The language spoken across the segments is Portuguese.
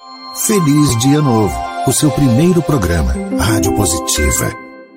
Feliz Dia Novo, o seu primeiro programa, Rádio Positiva.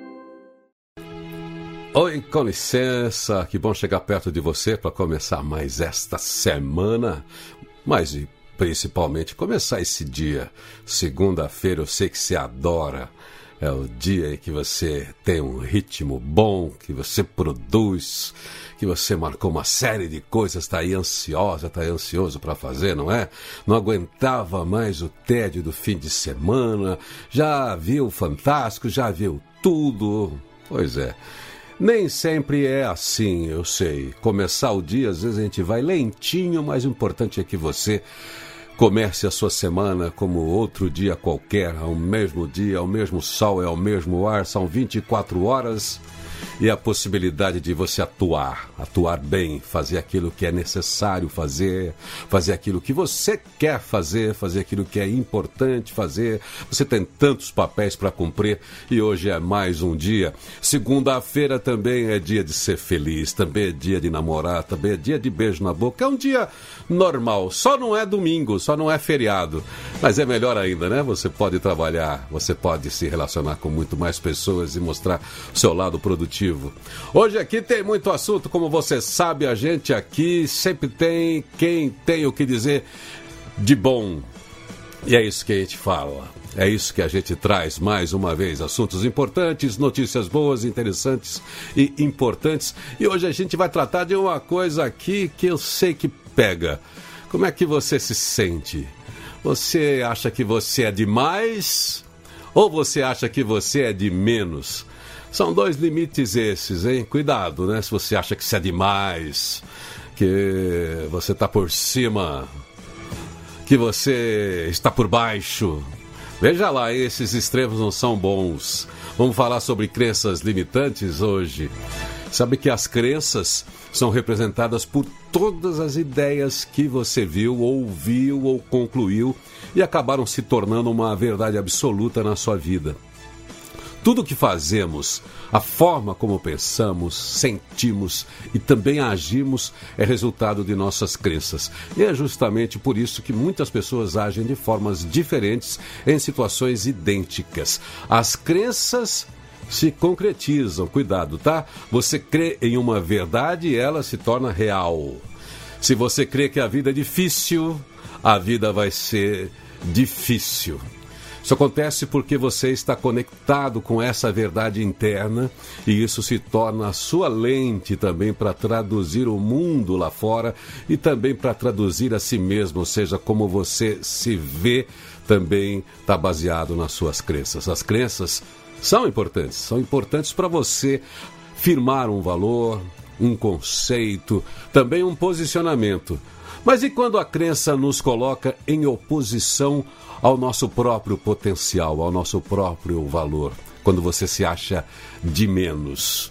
Oi, com licença, que bom chegar perto de você para começar mais esta semana, mas principalmente começar esse dia. Segunda-feira eu sei que você adora, é o dia em que você tem um ritmo bom, que você produz, que você marcou uma série de coisas, está aí ansiosa, está aí ansioso para fazer, não é? Não aguentava mais o tédio do fim de semana, já viu Fantástico, já viu tudo, pois é. Nem sempre é assim, eu sei. Começar o dia, às vezes a gente vai lentinho, mas o importante é que você comece a sua semana como outro dia qualquer, ao mesmo dia, ao mesmo sol, ao mesmo ar, são 24 horas e a possibilidade de você atuar bem, fazer aquilo que é necessário fazer aquilo que você quer fazer aquilo que é importante fazer. Você tem tantos papéis para cumprir e hoje é mais um dia. Segunda-feira também é dia de ser feliz, também é dia de namorar, também é dia de beijo na boca. É um dia normal, só não é domingo, só não é feriado, mas é melhor ainda, né? Você pode trabalhar, você pode se relacionar com muito mais pessoas e mostrar o seu lado produtivo. Hoje aqui tem muito assunto, como você sabe, a gente aqui sempre tem quem tem o que dizer de bom. E é isso que a gente fala, é isso que a gente traz mais uma vez, assuntos importantes, notícias boas, interessantes e importantes. E hoje a gente vai tratar de uma coisa aqui que eu sei que pega. Como é que você se sente? Você acha que você é demais ou você acha que você é de menos? São dois limites esses, hein? Cuidado, né? Se você acha que você é demais, que você está por cima, que você está por baixo. Veja lá, esses extremos não são bons. Vamos falar sobre crenças limitantes hoje. Sabe que as crenças são representadas por todas as ideias que você viu, ouviu ou concluiu e acabaram se tornando uma verdade absoluta na sua vida. Tudo o que fazemos, a forma como pensamos, sentimos e também agimos é resultado de nossas crenças. E é justamente por isso que muitas pessoas agem de formas diferentes em situações idênticas. As crenças se concretizam, cuidado, tá? Você crê em uma verdade e ela se torna real. Se você crê que a vida é difícil, a vida vai ser difícil. Isso acontece porque você está conectado com essa verdade interna e isso se torna a sua lente também para traduzir o mundo lá fora e também para traduzir a si mesmo, ou seja, como você se vê também está baseado nas suas crenças. As crenças são importantes para você firmar um valor, um conceito, também um posicionamento. Mas e quando a crença nos coloca em oposição ao nosso próprio potencial, ao nosso próprio valor? Quando você se acha de menos.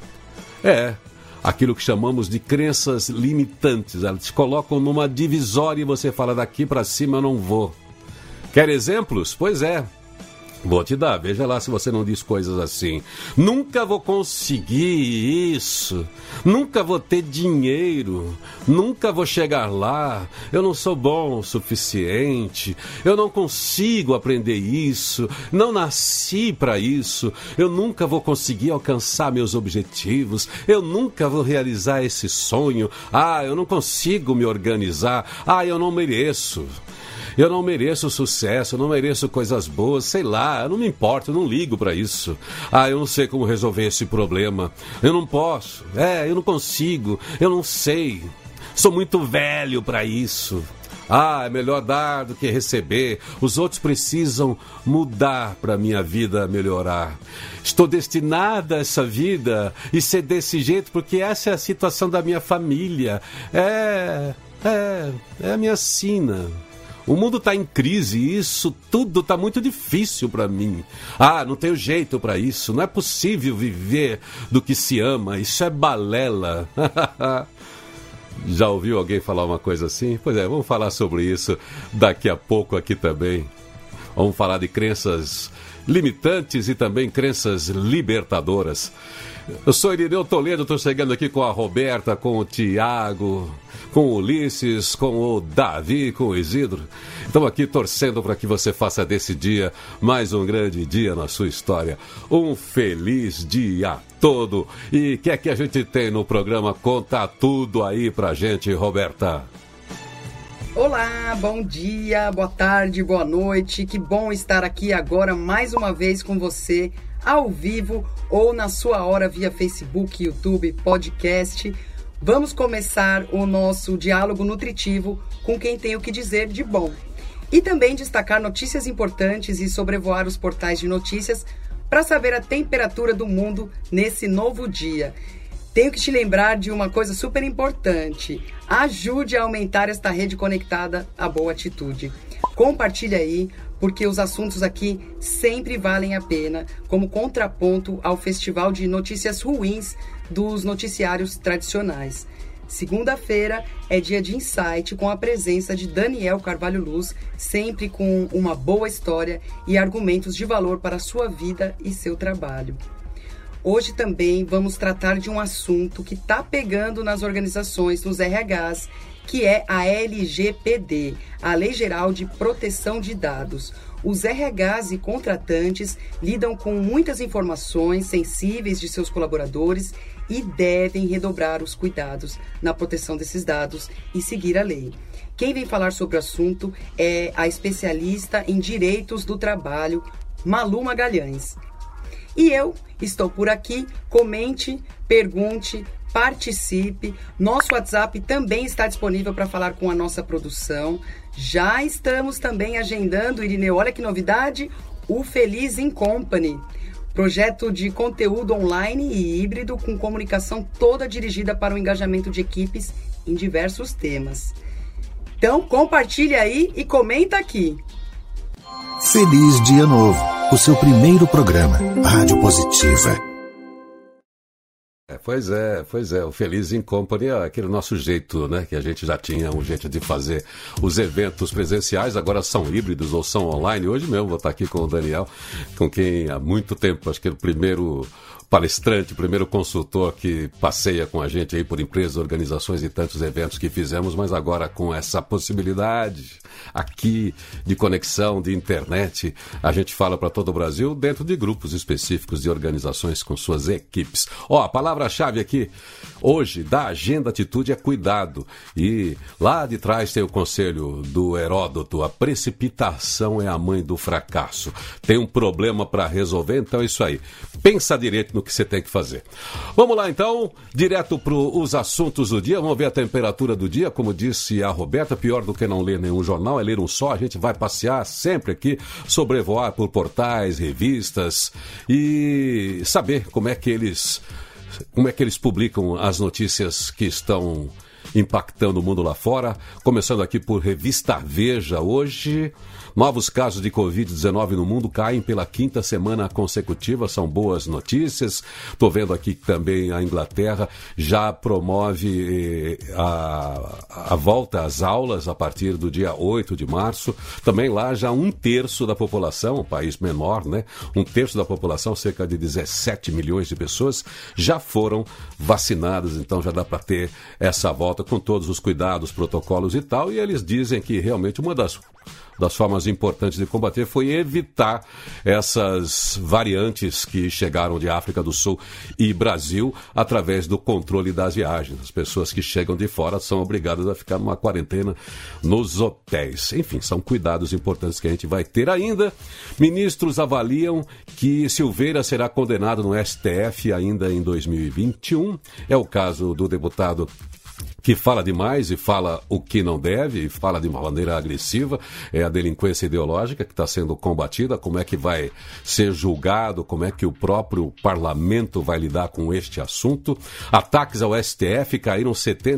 É aquilo que chamamos de crenças limitantes. Elas te colocam numa divisória e você fala, daqui para cima eu não vou. Quer exemplos? Pois é. Vou te dar, veja lá se você não diz coisas assim. Nunca vou conseguir isso, nunca vou ter dinheiro, nunca vou chegar lá, eu não sou bom o suficiente, eu não consigo aprender isso, não nasci para isso, eu nunca vou conseguir alcançar meus objetivos, eu nunca vou realizar esse sonho, eu não consigo me organizar, eu não mereço. Eu não mereço sucesso, eu não mereço coisas boas, sei lá, eu não me importo, eu não ligo para isso. Eu não sei como resolver esse problema, eu não posso, eu não consigo, eu não sei, sou muito velho para isso. É melhor dar do que receber, os outros precisam mudar para a minha vida melhorar. Estou destinada a essa vida e ser desse jeito porque essa é a situação da minha família, é a minha sina. O mundo está em crise e isso tudo está muito difícil para mim. Não tenho jeito para isso. Não é possível viver do que se ama. Isso é balela. Já ouviu alguém falar uma coisa assim? Pois é, vamos falar sobre isso daqui a pouco aqui também. Vamos falar de crenças limitantes e também crenças libertadoras. Eu sou Irineu Toledo, estou chegando aqui com a Roberta, com o Tiago, com o Ulisses, com o Davi, com o Isidro. Estamos aqui torcendo para que você faça desse dia mais um grande dia na sua história. Um feliz dia todo. E o que é que a gente tem no programa? Conta tudo aí pra gente, Roberta. Olá, bom dia, boa tarde, boa noite. Que bom estar aqui agora mais uma vez com você, ao vivo ou na sua hora via Facebook, YouTube, podcast. Vamos começar o nosso diálogo nutritivo com quem tem o que dizer de bom. E também destacar notícias importantes e sobrevoar os portais de notícias para saber a temperatura do mundo nesse novo dia. Tenho que te lembrar de uma coisa super importante. Ajude a aumentar esta rede conectada à Boa Atitude. Compartilhe aí, porque os assuntos aqui sempre valem a pena, como contraponto ao festival de notícias ruins dos noticiários tradicionais. Segunda-feira é dia de insight com a presença de Daniel Carvalho Luz, sempre com uma boa história e argumentos de valor para a sua vida e seu trabalho. Hoje também vamos tratar de um assunto que está pegando nas organizações, nos RHs, que é a LGPD, a Lei Geral de Proteção de Dados. Os RHs e contratantes lidam com muitas informações sensíveis de seus colaboradores e devem redobrar os cuidados na proteção desses dados e seguir a lei. Quem vem falar sobre o assunto é a especialista em direitos do trabalho, Malu Magalhães. E eu estou por aqui, comente, pergunte, participe. Nosso WhatsApp também está disponível para falar com a nossa produção. Já estamos também agendando, Irineu, olha que novidade, o Feliz in Company. Projeto de conteúdo online e híbrido com comunicação toda dirigida para o engajamento de equipes em diversos temas. Então, compartilhe aí e comenta aqui. Feliz Dia Novo, o seu primeiro programa, Rádio Positiva. Pois é, o Feliz in Company é aquele nosso jeito, né? Que a gente já tinha um jeito de fazer os eventos presenciais, agora são híbridos ou são online. Hoje mesmo vou estar aqui com o Daniel, com quem há muito tempo, acho que é o primeiro palestrante, o primeiro consultor que passeia com a gente aí por empresas, organizações e tantos eventos que fizemos, mas agora com essa possibilidade aqui de conexão, de internet, a gente fala para todo o Brasil dentro de grupos específicos de organizações com suas equipes. A palavra-chave aqui hoje da Agenda Atitude é cuidado. E lá de trás tem o conselho do Heródoto: a precipitação é a mãe do fracasso. Tem um problema para resolver, então é isso aí. Pensa direito no que você tem que fazer. Vamos lá então, direto para os assuntos do dia. Vamos ver a temperatura do dia. Como disse a Roberta, pior do que não ler nenhum jornal é ler um só. A gente vai passear sempre aqui, sobrevoar por portais, revistas e saber como é que eles publicam as notícias que estão impactando o mundo lá fora. Começando aqui por Revista Veja hoje. Novos casos de Covid-19 no mundo caem pela 5ª semana consecutiva, são boas notícias. Estou vendo aqui que também a Inglaterra já promove a volta às aulas a partir do dia 8 de março. Também lá já 1/3 da população, um país menor, né? 1/3 da população, cerca de 17 milhões de pessoas, já foram vacinadas. Então já dá para ter essa volta com todos os cuidados, protocolos e tal. E eles dizem que realmente uma das formas importantes de combater foi evitar essas variantes que chegaram de África do Sul e Brasil através do controle das viagens. As pessoas que chegam de fora são obrigadas a ficar numa quarentena nos hotéis. Enfim, são cuidados importantes que a gente vai ter ainda. Ministros avaliam que Silveira será condenado no STF ainda em 2021. É o caso do deputado que fala demais e fala o que não deve, e fala de uma maneira agressiva. É a delinquência ideológica que está sendo combatida. Como é que vai ser julgado, como é que o próprio parlamento vai lidar com este assunto. Ataques ao STF caíram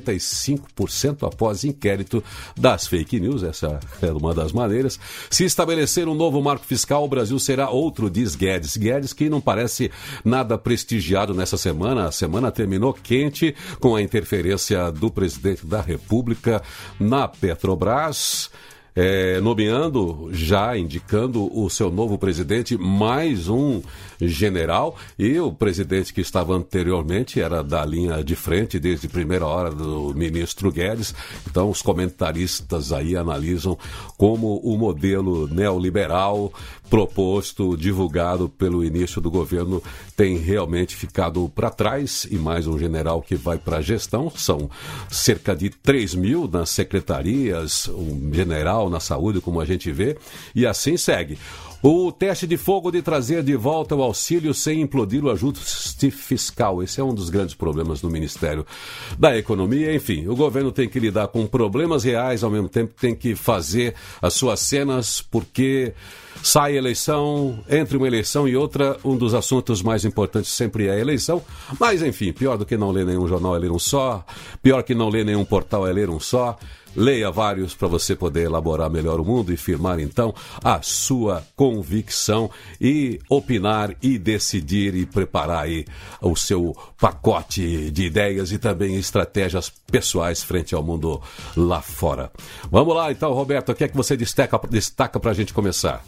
75% após inquérito das fake news. Essa é uma das maneiras. Se estabelecer um novo marco fiscal, o Brasil será outro, diz Guedes. Guedes, que não parece nada prestigiado nessa semana. A semana terminou quente com a interferência do presidente da República na Petrobras. nomeando, já indicando o seu novo presidente, mais um general, e o presidente que estava anteriormente era da linha de frente desde a primeira hora do ministro Guedes. Então os comentaristas aí analisam como o modelo neoliberal proposto, divulgado pelo início do governo, tem realmente ficado para trás, e mais um general que vai para a gestão. São cerca de 3 mil nas secretarias, um general na saúde, como a gente vê, e assim segue. O teste de fogo de trazer de volta o auxílio sem implodir o ajuste fiscal. Esse é um dos grandes problemas do Ministério da Economia. Enfim, o governo tem que lidar com problemas reais, ao mesmo tempo tem que fazer as suas cenas, porque sai eleição, entre uma eleição e outra, um dos assuntos mais importantes sempre é a eleição. Mas, enfim, pior do que não ler nenhum jornal é ler um só, pior que não ler nenhum portal é ler um só. Leia vários para você poder elaborar melhor o mundo e firmar, então, a sua convicção e opinar e decidir e preparar aí o seu pacote de ideias e também estratégias pessoais frente ao mundo lá fora. Vamos lá, então, Roberto, o que é que você destaca para a gente começar?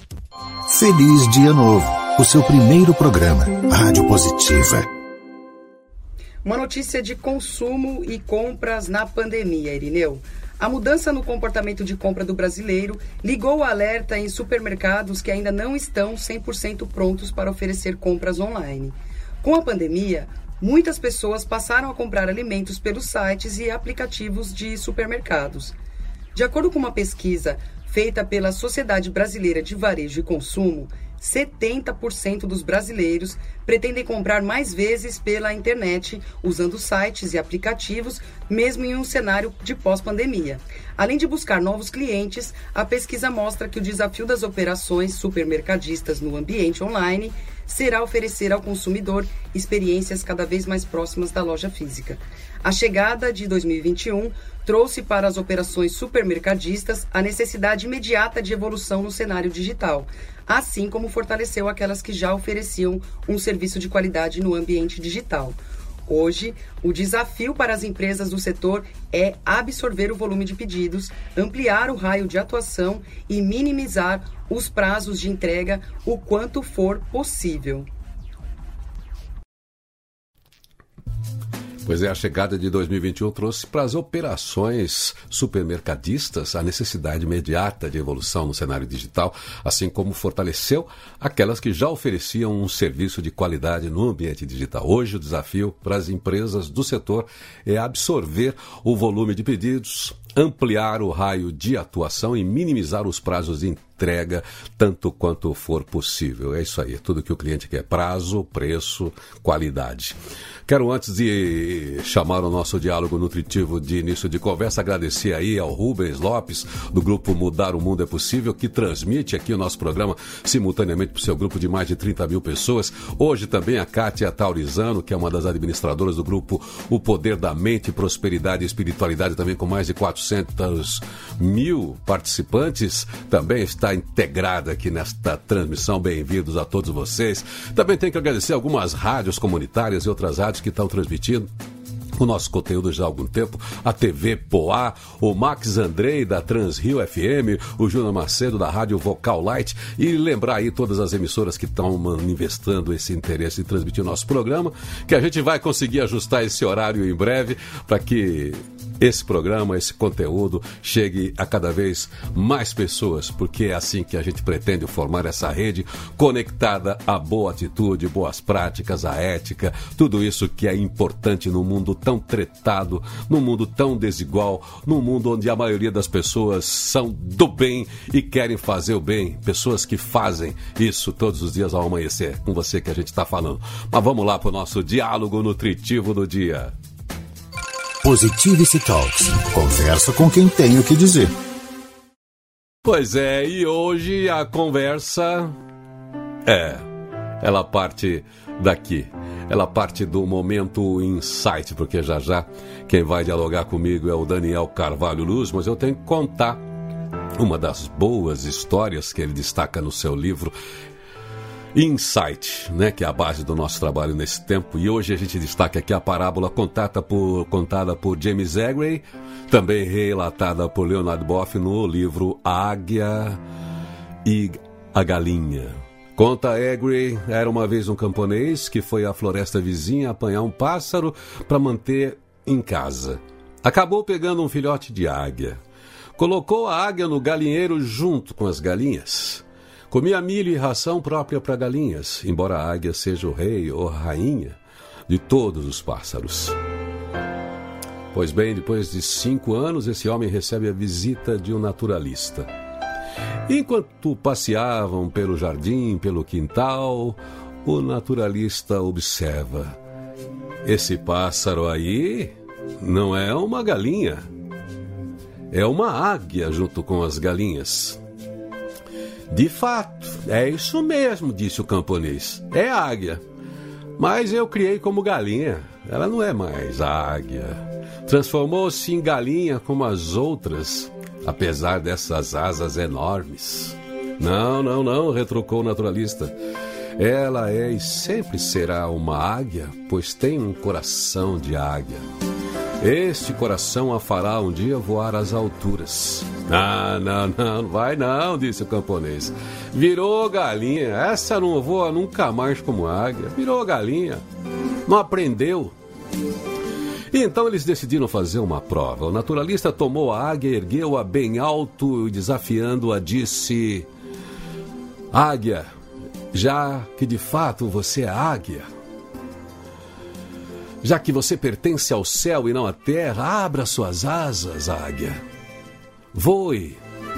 Feliz Dia Novo, o seu primeiro programa, Rádio Positiva. Uma notícia de consumo e compras na pandemia, Irineu. A mudança no comportamento de compra do brasileiro ligou o alerta em supermercados que ainda não estão 100% prontos para oferecer compras online. Com a pandemia, muitas pessoas passaram a comprar alimentos pelos sites e aplicativos de supermercados. De acordo com uma pesquisa feita pela Sociedade Brasileira de Varejo e Consumo, 70% dos brasileiros pretendem comprar mais vezes pela internet, usando sites e aplicativos, mesmo em um cenário de pós-pandemia. Além de buscar novos clientes, a pesquisa mostra que o desafio das operações supermercadistas no ambiente online será oferecer ao consumidor experiências cada vez mais próximas da loja física. A chegada de 2021 trouxe para as operações supermercadistas a necessidade imediata de evolução no cenário digital, assim como fortaleceu aquelas que já ofereciam um serviço de qualidade no ambiente digital. Hoje, o desafio para as empresas do setor é absorver o volume de pedidos, ampliar o raio de atuação e minimizar os prazos de entrega o quanto for possível. Pois é, a chegada de 2021 trouxe para as operações supermercadistas a necessidade imediata de evolução no cenário digital, assim como fortaleceu aquelas que já ofereciam um serviço de qualidade no ambiente digital. Hoje, o desafio para as empresas do setor é absorver o volume de pedidos, ampliar o raio de atuação e minimizar os prazos de entrega tanto quanto for possível. É isso aí, tudo que o cliente quer: prazo, preço, qualidade. Quero, antes de chamar o nosso diálogo nutritivo de início de conversa, agradecer aí ao Rubens Lopes, do grupo Mudar o Mundo é Possível, que transmite aqui o nosso programa simultaneamente para o seu grupo de mais de 30 mil pessoas. Hoje também a Kátia Taurizano, que é uma das administradoras do grupo O Poder da Mente, Prosperidade e Espiritualidade, também com mais de 400 mil participantes, também está integrada aqui nesta transmissão. Bem-vindos a todos vocês. Também tenho que agradecer algumas rádios comunitárias e outras rádios que estão transmitindo o nosso conteúdo já há algum tempo: a TV Poá, o Max Andrei da Transrio FM, o Júnior Macedo da Rádio Vocal Light, e lembrar aí todas as emissoras que estão manifestando esse interesse em transmitir o nosso programa, que a gente vai conseguir ajustar esse horário em breve para que esse programa, esse conteúdo chegue a cada vez mais pessoas, porque é assim que a gente pretende formar essa rede conectada à boa atitude, boas práticas, à ética, tudo isso que é importante num mundo tão tretado, num mundo tão desigual, num mundo onde a maioria das pessoas são do bem e querem fazer o bem, pessoas que fazem isso todos os dias ao amanhecer, com você que a gente está falando. Mas vamos lá para o nosso diálogo nutritivo do dia. Positivity Talks. Conversa com quem tem o que dizer. Pois é, e hoje a conversa ela parte daqui. Ela parte do Momento Insight, porque já já quem vai dialogar comigo é o Daniel Carvalho Luz, mas eu tenho que contar uma das boas histórias que ele destaca no seu livro. Insight, né, que é a base do nosso trabalho nesse tempo. E hoje a gente destaca aqui a parábola contada por James Aggrey, também relatada por Leonard Boff no livro A Águia e a Galinha. Conta Aggrey, era uma vez um camponês que foi à floresta vizinha apanhar um pássaro para manter em casa. Acabou pegando um filhote de águia. Colocou a águia no galinheiro junto com as galinhas. Comia milho e ração própria para galinhas, embora a águia seja o rei ou a rainha de todos os pássaros. Pois bem, depois de 5 anos, esse homem recebe a visita de um naturalista. Enquanto passeavam pelo jardim, pelo quintal, o naturalista observa: esse pássaro aí não é uma galinha, é uma águia junto com as galinhas. De fato, é isso mesmo, disse o camponês. É águia. Mas eu criei como galinha. Ela não é mais águia. Transformou-se em galinha como as outras, apesar dessas asas enormes. Não, retrucou o naturalista. Ela é e sempre será uma águia, pois tem um coração de águia. Este coração a fará um dia voar às alturas. Não vai não, disse o camponês. Virou galinha, essa não voa nunca mais como águia. Virou galinha, não aprendeu. E então eles decidiram fazer uma prova. O naturalista tomou a águia, ergueu-a bem alto e desafiando-a disse: águia, já que de fato você é águia, já que você pertence ao céu e não à terra, abra suas asas, águia. Voe.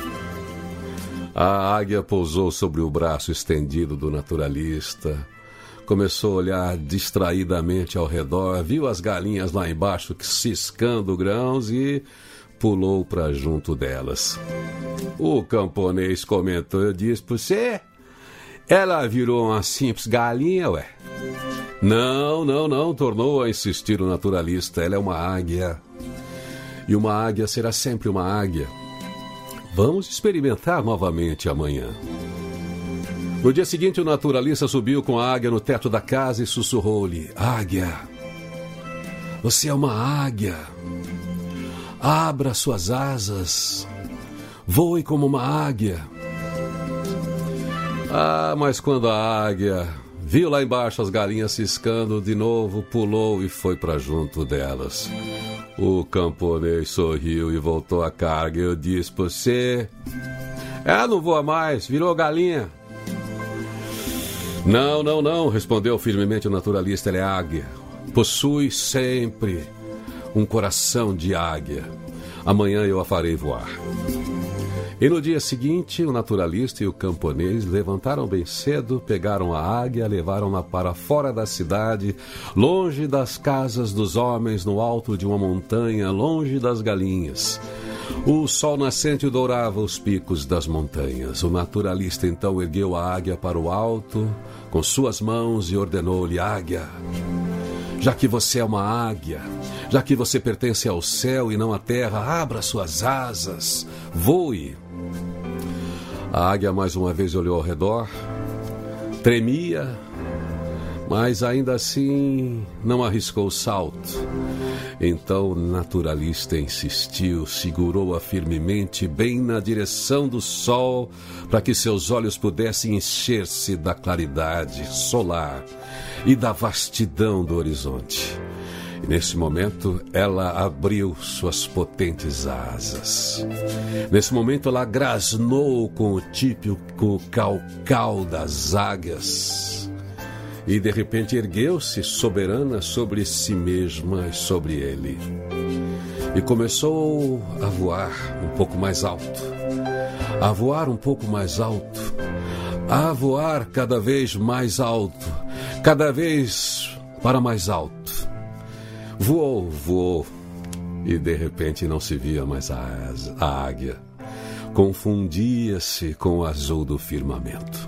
A águia pousou sobre o braço estendido do naturalista. Começou a olhar distraidamente ao redor, viu as galinhas lá embaixo ciscando grãos e pulou para junto delas. O camponês comentou: eu disse para você, ela virou uma simples galinha, ué. Não, tornou a insistir o naturalista. Ela é uma águia. E uma águia será sempre uma águia. Vamos experimentar novamente amanhã. No dia seguinte, o naturalista subiu com a águia no teto da casa e sussurrou-lhe: águia, você é uma águia. Abra suas asas. Voe como uma águia. Mas quando a águia viu lá embaixo as galinhas ciscando, de novo pulou e foi para junto delas. O camponês sorriu e voltou à carga. Eu disse para você, não voa mais, virou galinha. Não, respondeu firmemente o naturalista. Ela é águia, possui sempre um coração de águia. Amanhã eu a farei voar. E no dia seguinte, o naturalista e o camponês levantaram bem cedo, pegaram a águia, levaram-na para fora da cidade, longe das casas dos homens, no alto de uma montanha, longe das galinhas. O sol nascente dourava os picos das montanhas. O naturalista então ergueu a águia para o alto, com suas mãos, e ordenou-lhe: águia, já que você é uma águia, já que você pertence ao céu e não à terra, abra suas asas, voe. A águia mais uma vez olhou ao redor, tremia, mas ainda assim não arriscou o salto. Então o naturalista insistiu, segurou-a firmemente bem na direção do sol, para que seus olhos pudessem encher-se da claridade solar e da vastidão do horizonte. E nesse momento ela abriu suas potentes asas. Nesse momento ela grasnou com o típico cau-cau das águias. E de repente ergueu-se soberana sobre si mesma e sobre ele. E começou a voar um pouco mais alto. A voar um pouco mais alto. A voar cada vez mais alto. Cada vez para mais alto. Voou, e de repente não se via mais a águia. Confundia-se com o azul do firmamento.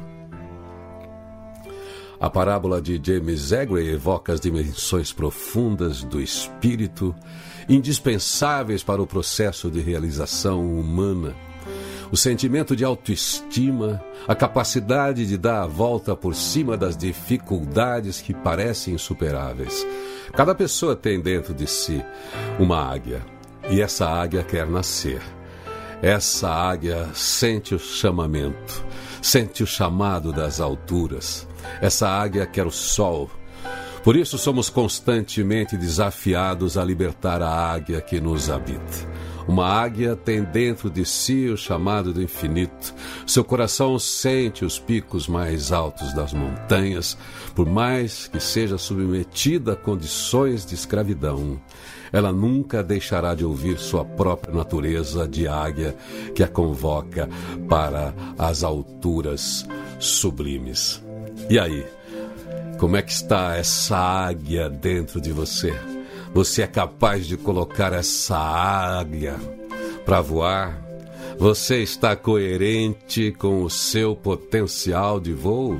A parábola de James Aggrey evoca as dimensões profundas do espírito, indispensáveis para o processo de realização humana. o sentimento de autoestima, a capacidade de dar a volta por cima das dificuldades que parecem insuperáveis. Cada pessoa tem dentro de si uma águia, e essa águia quer nascer. Essa águia sente o chamamento, sente o chamado das alturas. Essa águia quer o sol. Por isso somos constantemente desafiados a libertar a águia que nos habita. Uma águia tem dentro de si o chamado do infinito. Seu coração sente os picos mais altos das montanhas, por mais que seja submetida a condições de escravidão. Ela nunca deixará de ouvir sua própria natureza de águia que a convoca para as alturas sublimes. E aí, como é que está essa águia dentro de você? Você é capaz de colocar essa águia para voar? Você está coerente com o seu potencial de voo?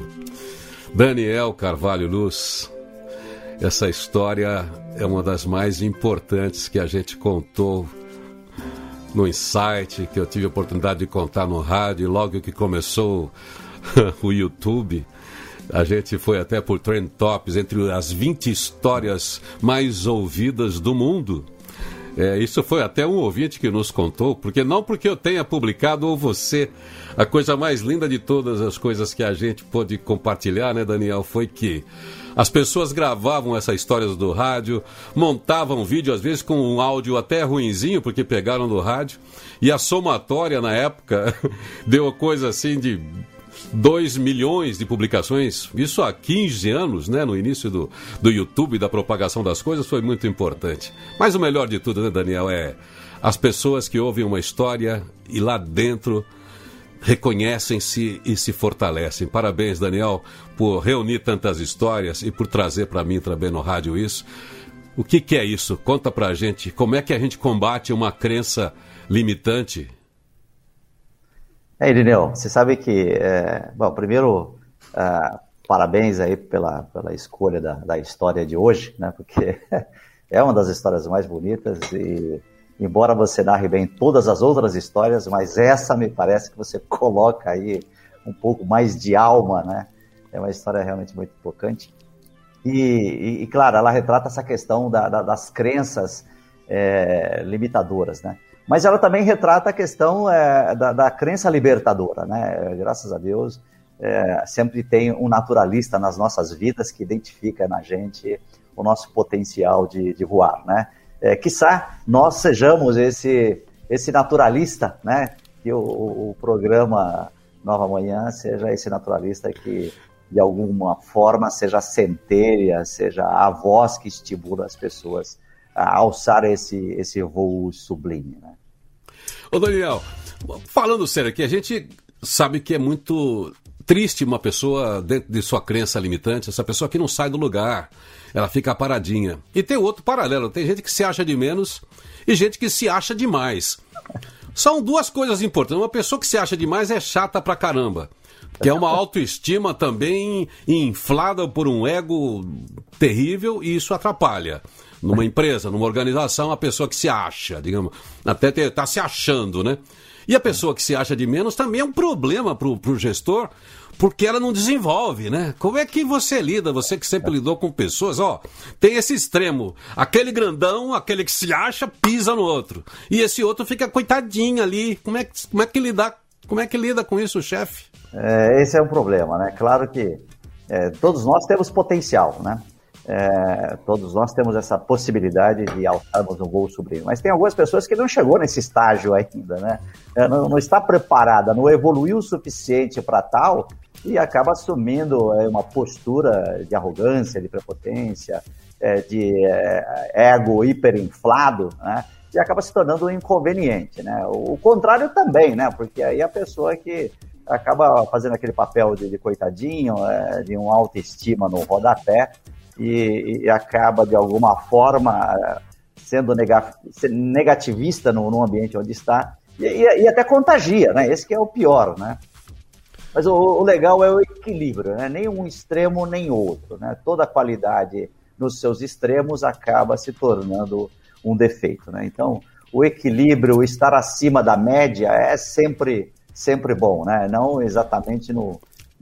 Daniel Carvalho Luz, essa história é uma das mais importantes que a gente contou no Insight, que eu tive a oportunidade de contar no rádio, logo que começou o YouTube. A gente foi até por Trend Tops, entre as 20 histórias mais ouvidas do mundo. Isso foi até um ouvinte que nos contou, não porque eu tenha publicado ou você. A coisa mais linda de todas as coisas que a gente pôde compartilhar, né, Daniel, foi que as pessoas gravavam essas histórias do rádio, montavam vídeo, às vezes com um áudio até ruinzinho, porque pegaram do rádio, e a somatória na época deu coisa assim de 2 milhões de publicações, isso há 15 anos, né, no início do YouTube, da propagação das coisas, foi muito importante. Mas o melhor de tudo, né, Daniel, é as pessoas que ouvem uma história e lá dentro reconhecem-se e se fortalecem. Parabéns, Daniel, por reunir tantas histórias e por trazer para mim também no rádio isso. O que é isso? Conta pra gente, como é que a gente combate uma crença limitante? Irineu, você sabe que, bom, primeiro, parabéns aí pela escolha da história de hoje, né, porque é uma das histórias mais bonitas e, embora você narre bem todas as outras histórias, mas essa me parece que você coloca aí um pouco mais de alma, né, é uma história realmente muito tocante e claro, ela retrata essa questão das crenças limitadoras, né. Mas ela também retrata a questão da crença libertadora, né? Graças a Deus, sempre tem um naturalista nas nossas vidas que identifica na gente o nosso potencial de voar, né? Quiçá nós sejamos esse naturalista, né? Que o programa Nova Manhã seja esse naturalista que, de alguma forma, seja a centelha, seja a voz que estimula as pessoas a alçar esse voo sublime, né? Ô Daniel, falando sério aqui, a gente sabe que é muito triste uma pessoa dentro de sua crença limitante, essa pessoa que não sai do lugar, ela fica paradinha. E tem outro paralelo, tem gente que se acha de menos e gente que se acha demais. São duas coisas importantes. Uma pessoa que se acha demais é chata pra caramba, que é uma autoestima também inflada por um ego terrível e isso atrapalha. Numa empresa, numa organização, a pessoa que se acha, digamos, até está se achando, né? E a pessoa que se acha de menos também é um problema pro gestor, porque ela não desenvolve, né? Como é que você lida, você que sempre lidou com pessoas, tem esse extremo, aquele grandão, aquele que se acha, pisa no outro, e esse outro fica coitadinho ali, como é que lida com isso, chefe? Esse é um problema, né? Claro que todos nós temos potencial, né? Todos nós temos essa possibilidade de alçarmos um voo sublime, mas tem algumas pessoas que não chegou nesse estágio ainda, né? Não está preparada, não evoluiu o suficiente para tal e acaba assumindo uma postura de arrogância, de prepotência, de ego hiperinflado, né? E acaba se tornando um inconveniente, né? O contrário também, né? Porque aí a pessoa que acaba fazendo aquele papel de coitadinho, de um autoestima no rodapé, e acaba, de alguma forma, sendo negativista no ambiente onde está, e até contagia, né? Esse que é o pior, né? Mas o legal é o equilíbrio, né? Nem um extremo, nem outro, né? Toda qualidade nos seus extremos acaba se tornando um defeito, né? Então, o equilíbrio, o estar acima da média é sempre sempre bom, né? Não exatamente no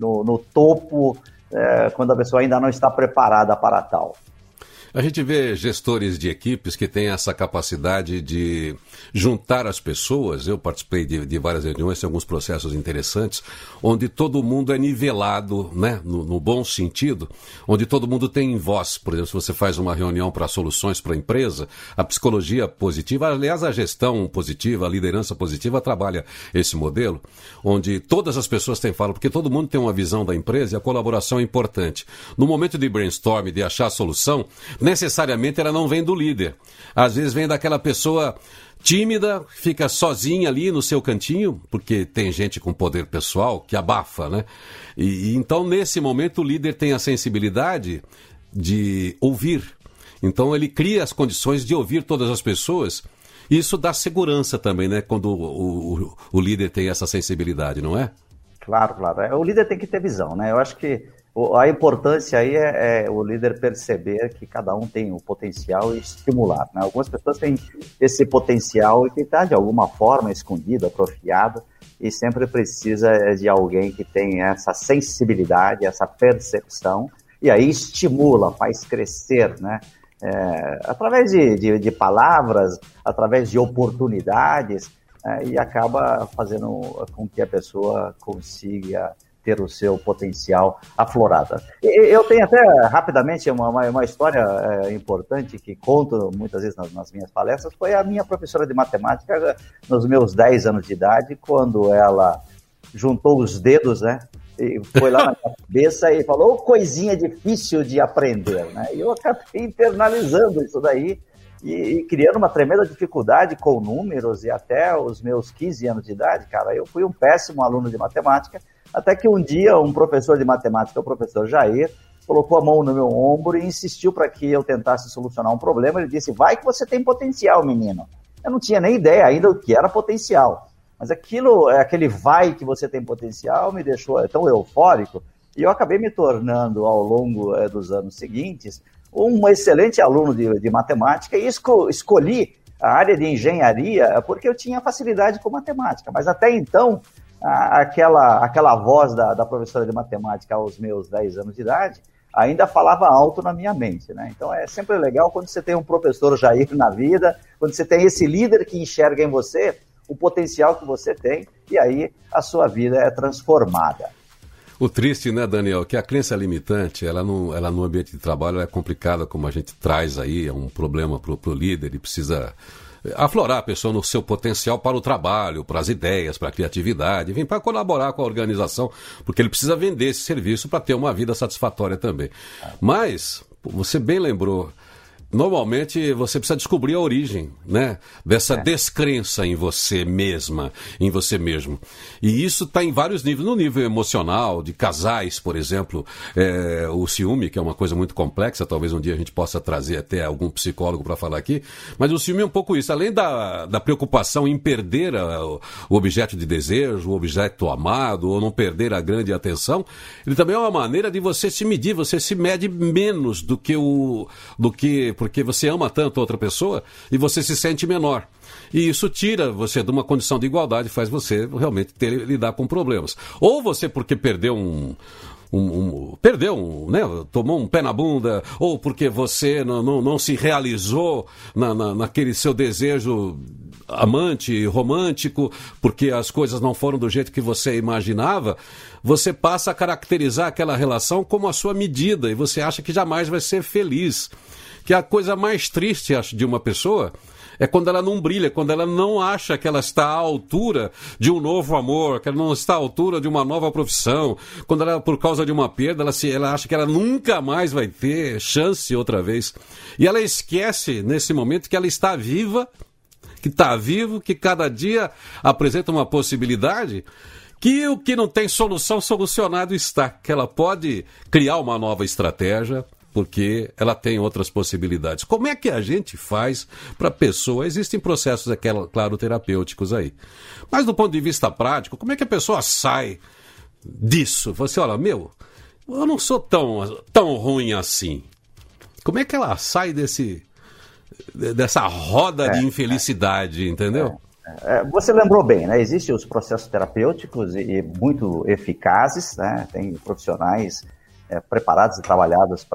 topo, quando a pessoa ainda não está preparada para tal. A gente vê gestores de equipes que têm essa capacidade de juntar as pessoas. Eu participei de várias reuniões, tem alguns processos interessantes, onde todo mundo é nivelado, né, no bom sentido, onde todo mundo tem voz. Por exemplo, se você faz uma reunião para soluções para a empresa, a psicologia positiva, aliás, a gestão positiva, a liderança positiva trabalha esse modelo, onde todas as pessoas têm fala, porque todo mundo tem uma visão da empresa e a colaboração é importante. No momento de brainstorm, de achar a solução, necessariamente ela não vem do líder. Às vezes vem daquela pessoa tímida, fica sozinha ali no seu cantinho, porque tem gente com poder pessoal que abafa, né? E então, nesse momento, o líder tem a sensibilidade de ouvir. Então, ele cria as condições de ouvir todas as pessoas. Isso dá segurança também, né? Quando o líder tem essa sensibilidade, não é? Claro, claro. O líder tem que ter visão, né? Eu acho que a importância aí é o líder perceber que cada um tem o potencial e estimular, né? Algumas pessoas têm esse potencial que está de alguma forma escondido, atrofiado, e sempre precisa de alguém que tem essa sensibilidade, essa percepção, e aí estimula, faz crescer, né? Através de palavras, através de oportunidades, e acaba fazendo com que a pessoa consiga ter o seu potencial aflorado. Eu tenho até, rapidamente, uma história importante que conto muitas vezes nas minhas palestras, foi a minha professora de matemática nos meus 10 anos de idade, quando ela juntou os dedos, né, e foi lá na minha cabeça e falou, coisinha difícil de aprender, né, e eu acabei internalizando isso daí, e criando uma tremenda dificuldade com números, e até os meus 15 anos de idade, cara, eu fui um péssimo aluno de matemática, até que um dia um professor de matemática, o professor Jair, colocou a mão no meu ombro e insistiu para que eu tentasse solucionar um problema. Ele disse, vai que você tem potencial, menino. Eu não tinha nem ideia ainda do que era potencial, mas aquele vai que você tem potencial me deixou tão eufórico, e eu acabei me tornando, ao longo dos anos seguintes, um excelente aluno de matemática, e escolhi a área de engenharia porque eu tinha facilidade com matemática, mas até então aquela voz da professora de matemática aos meus 10 anos de idade ainda falava alto na minha mente, né? Então é sempre legal quando você tem um professor Jair na vida, quando você tem esse líder que enxerga em você o potencial que você tem, e aí a sua vida é transformada. O triste, né, Daniel, que a crença limitante, ela no ambiente de trabalho é complicada, como a gente traz aí, é um problema para o líder, ele precisa aflorar a pessoa no seu potencial para o trabalho, para as ideias, para a criatividade, enfim, para colaborar com a organização, porque ele precisa vender esse serviço para ter uma vida satisfatória também. Mas, você bem lembrou, normalmente você precisa descobrir a origem, né, dessa descrença em você mesma, em você mesmo. E isso está em vários níveis. No nível emocional, de casais, por exemplo, o ciúme, que é uma coisa muito complexa, talvez um dia a gente possa trazer até algum psicólogo para falar aqui, mas o ciúme é um pouco isso. Além da preocupação em perder o objeto de desejo, o objeto amado, ou não perder a grande atenção, ele também é uma maneira de você se medir, você se mede menos do que porque você ama tanto outra pessoa e você se sente menor. E isso tira você de uma condição de igualdade, faz você realmente lidar com problemas. Ou você porque perdeu né, tomou um pé na bunda, ou porque você não se realizou naquele seu desejo amante, romântico, porque as coisas não foram do jeito que você imaginava, você passa a caracterizar aquela relação como a sua medida e você acha que jamais vai ser feliz. Que a coisa mais triste, acho, de uma pessoa é quando ela não brilha, quando ela não acha que ela está à altura de um novo amor, que ela não está à altura de uma nova profissão, quando ela, por causa de uma perda, ela acha que ela nunca mais vai ter chance outra vez. E ela esquece, nesse momento, que ela está viva, que está vivo, que cada dia apresenta uma possibilidade, que o que não tem solução, solucionado está, que ela pode criar uma nova estratégia, porque ela tem outras possibilidades. Como é que a gente faz para a pessoa? Existem processos, claro, terapêuticos aí. Mas do ponto de vista prático, como é que a pessoa sai disso? Você olha, eu não sou tão ruim assim. Como é que ela sai dessa roda de infelicidade, entendeu? Você lembrou bem, né? Existem os processos terapêuticos e muito eficazes, né? Tem profissionais preparados e trabalhados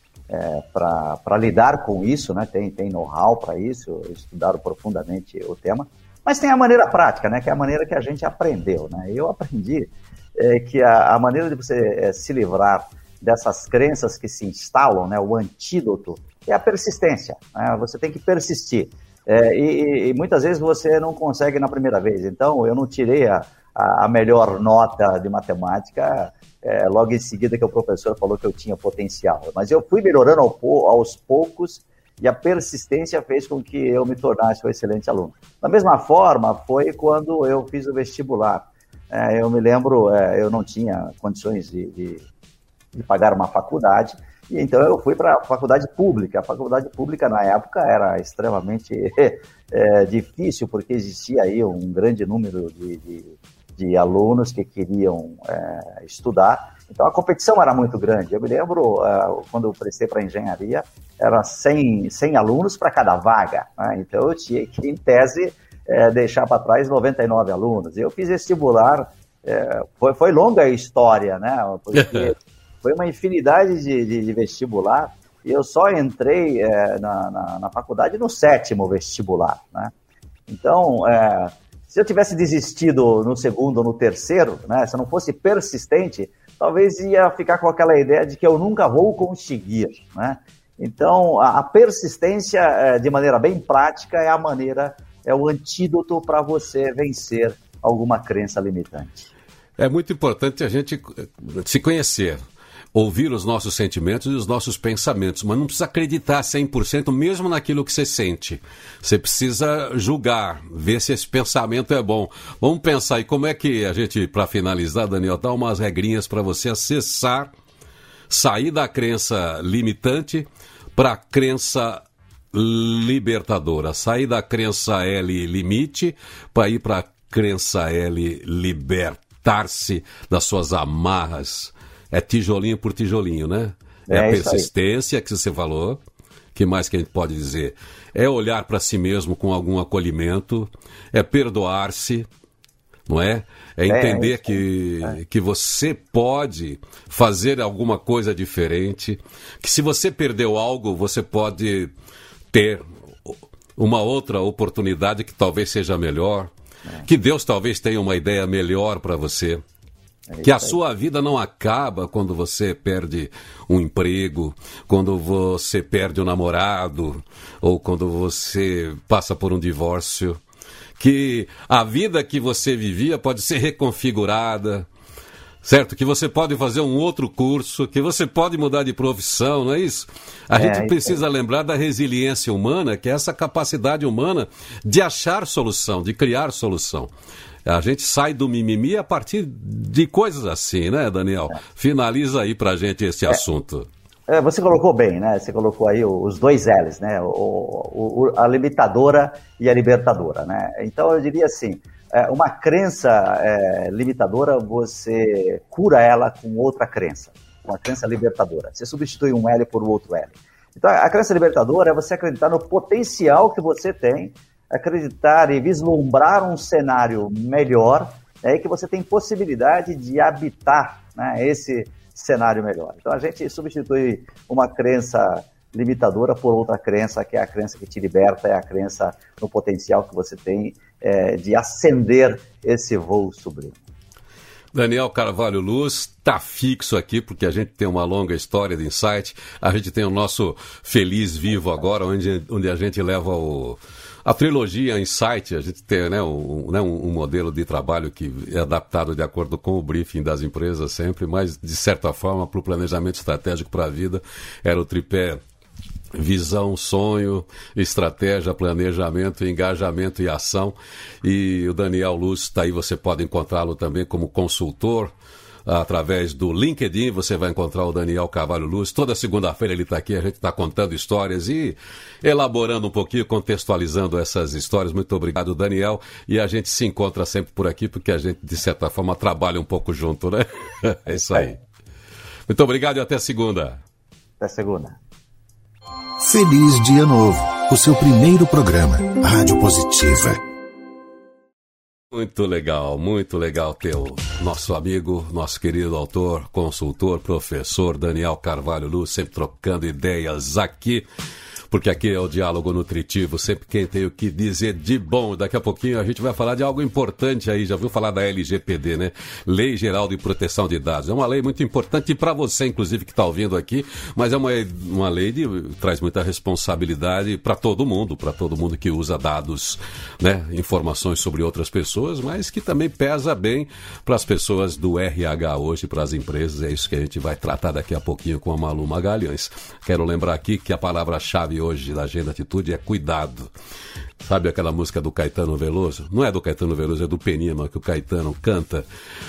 para lidar com isso, né? Tem know-how para isso, estudaram profundamente o tema. Mas tem a maneira prática, né? Que é a maneira que a gente aprendeu, né? Eu aprendi que a maneira de você se livrar dessas crenças que se instalam, né? O antídoto é a persistência, né? Você tem que persistir. E muitas vezes você não consegue na primeira vez. Então, eu não tirei a melhor nota de matemática logo em seguida que o professor falou que eu tinha potencial. Mas eu fui melhorando aos poucos e a persistência fez com que eu me tornasse um excelente aluno. Da mesma forma, foi quando eu fiz o vestibular. Eu me lembro, eu não tinha condições de pagar uma faculdade, e então eu fui para a faculdade pública. A faculdade pública, na época, era extremamente difícil, porque existia aí um grande número de alunos que queriam estudar. Então, a competição era muito grande. Eu me lembro, quando eu prestei para engenharia, era 100 alunos para cada vaga, né? Então, eu tinha que, em tese, deixar para trás 99 alunos. Eu fiz vestibular, foi longa a história, né? Porque foi uma infinidade de vestibular, e eu só entrei na faculdade no 7º vestibular, né? Então, se eu tivesse desistido no 2º ou no 3º, né, se eu não fosse persistente, talvez ia ficar com aquela ideia de que eu nunca vou conseguir, né? Então, a persistência, de maneira bem prática, é o antídoto para você vencer alguma crença limitante. É muito importante a gente se conhecer, ouvir os nossos sentimentos e os nossos pensamentos, mas não precisa acreditar 100% mesmo naquilo que você sente. Você precisa julgar, ver se esse pensamento é bom. Vamos pensar aí como é que a gente, para finalizar, Daniel, dá umas regrinhas para você acessar, sair da crença limitante para a crença libertadora. Sair da crença L limite para ir para a crença L libertar-se das suas amarras. É tijolinho por tijolinho, né? É a persistência que você falou. O que mais que a gente pode dizer? É olhar para si mesmo com algum acolhimento. É perdoar-se, não é? É entender que você pode fazer alguma coisa diferente. Que se você perdeu algo, você pode ter uma outra oportunidade que talvez seja melhor. Que Deus talvez tenha uma ideia melhor para você. Que a sua vida não acaba quando você perde um emprego, quando você perde um namorado, ou quando você passa por um divórcio. Que a vida que você vivia pode ser reconfigurada, certo? Que você pode fazer um outro curso, que você pode mudar de profissão, não é isso? A gente precisa lembrar da resiliência humana, que é essa capacidade humana de achar solução, de criar solução. A gente sai do mimimi a partir de coisas assim, né, Daniel? Finaliza aí pra gente esse assunto. Você colocou bem, né? Você colocou aí os 2 L's, né? A limitadora e a libertadora, né? Então, eu diria assim, uma crença limitadora, você cura ela com outra crença, uma crença libertadora. Você substitui um L por outro L. Então, a crença libertadora é você acreditar no potencial que você tem, acreditar e vislumbrar um cenário melhor, que você tem possibilidade de habitar, né, esse cenário melhor. Então a gente substitui uma crença limitadora por outra crença, que é a crença que te liberta, é a crença no potencial que você tem de ascender esse voo sublime. Daniel Carvalho Luz está fixo aqui, porque a gente tem uma longa história de Insight. A gente tem o nosso Feliz Vivo agora, onde a gente leva a trilogia Insight. A gente tem, né, um modelo de trabalho que é adaptado de acordo com o briefing das empresas sempre, mas de certa forma para o planejamento estratégico para a vida era o tripé visão, sonho, estratégia, planejamento, engajamento e ação. E o Daniel Luz está aí, você pode encontrá-lo também como consultor. Através do LinkedIn você vai encontrar o Daniel Carvalho Luz. Toda segunda-feira ele está aqui, a gente está contando histórias e elaborando um pouquinho, contextualizando essas histórias. Muito obrigado, Daniel. E a gente se encontra sempre por aqui, porque a gente, de certa forma, trabalha um pouco junto, né? É isso aí. Muito obrigado e até segunda. Até segunda. Feliz Dia Novo, o seu primeiro programa, Rádio Positiva. Muito legal ter o nosso amigo, nosso querido autor, consultor, professor Daniel Carvalho Luz, sempre trocando ideias aqui, porque aqui é o diálogo nutritivo, sempre quem tem o que dizer de bom. Daqui a pouquinho a gente vai falar de algo importante aí, já ouviu falar da LGPD, né? Lei Geral de Proteção de Dados. É uma lei muito importante para você, inclusive, que está ouvindo aqui, mas é uma lei que traz muita responsabilidade para todo mundo que usa dados, né? Informações sobre outras pessoas, mas que também pesa bem para as pessoas do RH hoje, para as empresas. É isso que a gente vai tratar daqui a pouquinho com a Malu Magalhães. Quero lembrar aqui que a palavra-chave hoje da Agenda Atitude é cuidado. Sabe aquela música do Caetano Veloso? Não é do Caetano Veloso, é do Peninha, mas que o Caetano canta.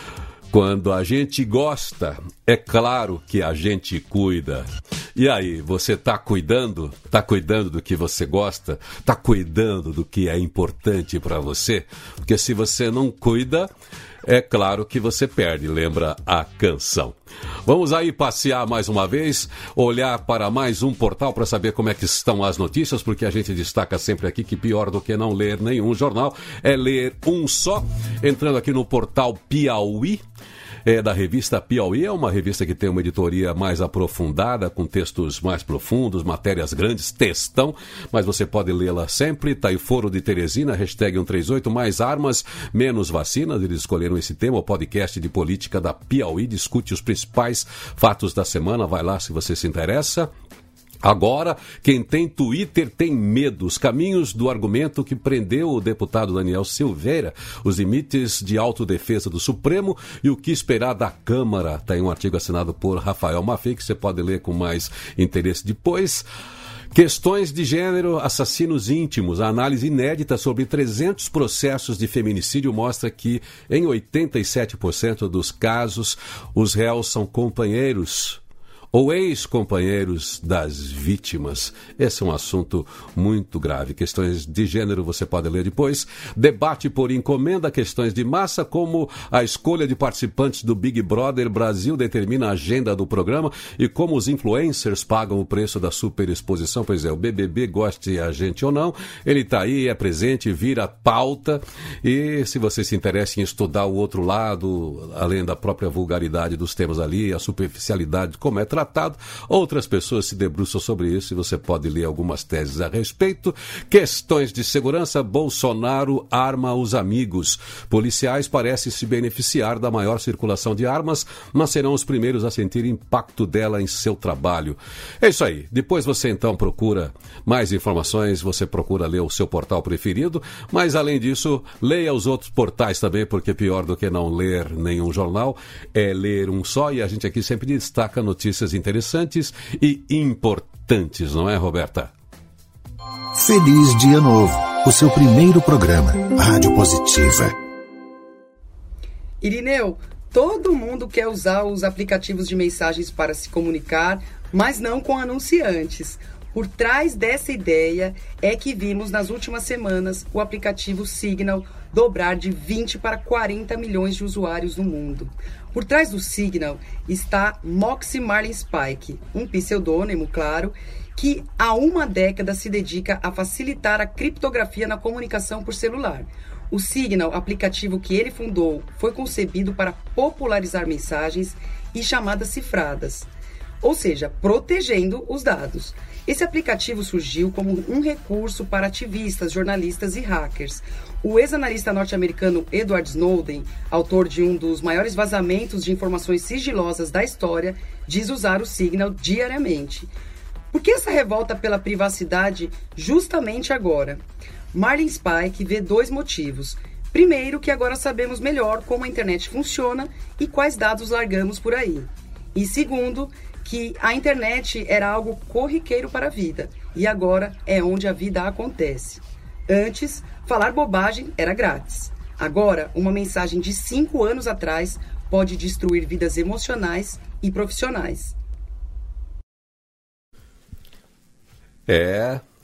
Quando a gente gosta, é claro que a gente cuida. E aí, você está cuidando? Está cuidando do que você gosta? Está cuidando do que é importante para você? Porque se você não cuida, é claro que você perde, lembra a canção. Vamos aí passear mais uma vez, olhar para mais um portal para saber como é que estão as notícias, porque a gente destaca sempre aqui que pior do que não ler nenhum jornal é ler um só. Entrando aqui no portal Piauí, da revista Piauí, é uma revista que tem uma editoria mais aprofundada, com textos mais profundos, matérias grandes, textão, mas você pode lê-la sempre. Tá aí Foro de Teresina, hashtag 138, mais armas, menos vacinas. Eles escolheram esse tema. O podcast de política da Piauí discute os principais fatos da semana. Vai lá se você se interessa. Agora, quem tem Twitter tem medo. Os caminhos do argumento que prendeu o deputado Daniel Silveira, os limites de autodefesa do Supremo e o que esperar da Câmara. Tem um artigo assinado por Rafael Maffei, que você pode ler com mais interesse depois. Questões de gênero, assassinos íntimos. A análise inédita sobre 300 processos de feminicídio mostra que, em 87% dos casos, os réus são companheiros ou ex-companheiros das vítimas. Esse é um assunto muito grave. Questões de gênero você pode ler depois. Debate por encomenda, questões de massa, como a escolha de participantes do Big Brother Brasil determina a agenda do programa e como os influencers pagam o preço da superexposição. Pois é, o BBB, goste a gente ou não, ele está aí, é presente, vira pauta. E se você se interessa em estudar o outro lado, além da própria vulgaridade dos temas ali, a superficialidade de como é tratado, outras pessoas se debruçam sobre isso e você pode ler algumas teses a respeito. Questões de segurança, Bolsonaro arma os amigos. Policiais parecem se beneficiar da maior circulação de armas, mas serão os primeiros a sentir impacto dela em seu trabalho. É isso aí. Depois você então procura mais informações, você procura ler o seu portal preferido, mas além disso, leia os outros portais também, porque pior do que não ler nenhum jornal é ler um só, e a gente aqui sempre destaca notícias interessantes e importantes, não é, Roberta? Feliz Dia Novo, o seu primeiro programa, Rádio Positiva. Irineu, todo mundo quer usar os aplicativos de mensagens para se comunicar, mas não com anunciantes. Por trás dessa ideia é que vimos nas últimas semanas o aplicativo Signal dobrar de 20 para 40 milhões de usuários no mundo. Por trás do Signal está Moxie Marlin Spike, um pseudônimo, claro, que há uma década se dedica a facilitar a criptografia na comunicação por celular. O Signal, aplicativo que ele fundou, foi concebido para popularizar mensagens e chamadas cifradas, ou seja, protegendo os dados. Esse aplicativo surgiu como um recurso para ativistas, jornalistas e hackers. O ex-analista norte-americano Edward Snowden, autor de um dos maiores vazamentos de informações sigilosas da história, diz usar o Signal diariamente. Por que essa revolta pela privacidade justamente agora? Marlin Spike vê dois motivos. Primeiro, que agora sabemos melhor como a internet funciona e quais dados largamos por aí. E segundo, que a internet era algo corriqueiro para a vida e agora é onde a vida acontece. Antes, falar bobagem era grátis. Agora, uma mensagem de 5 anos atrás pode destruir vidas emocionais e profissionais.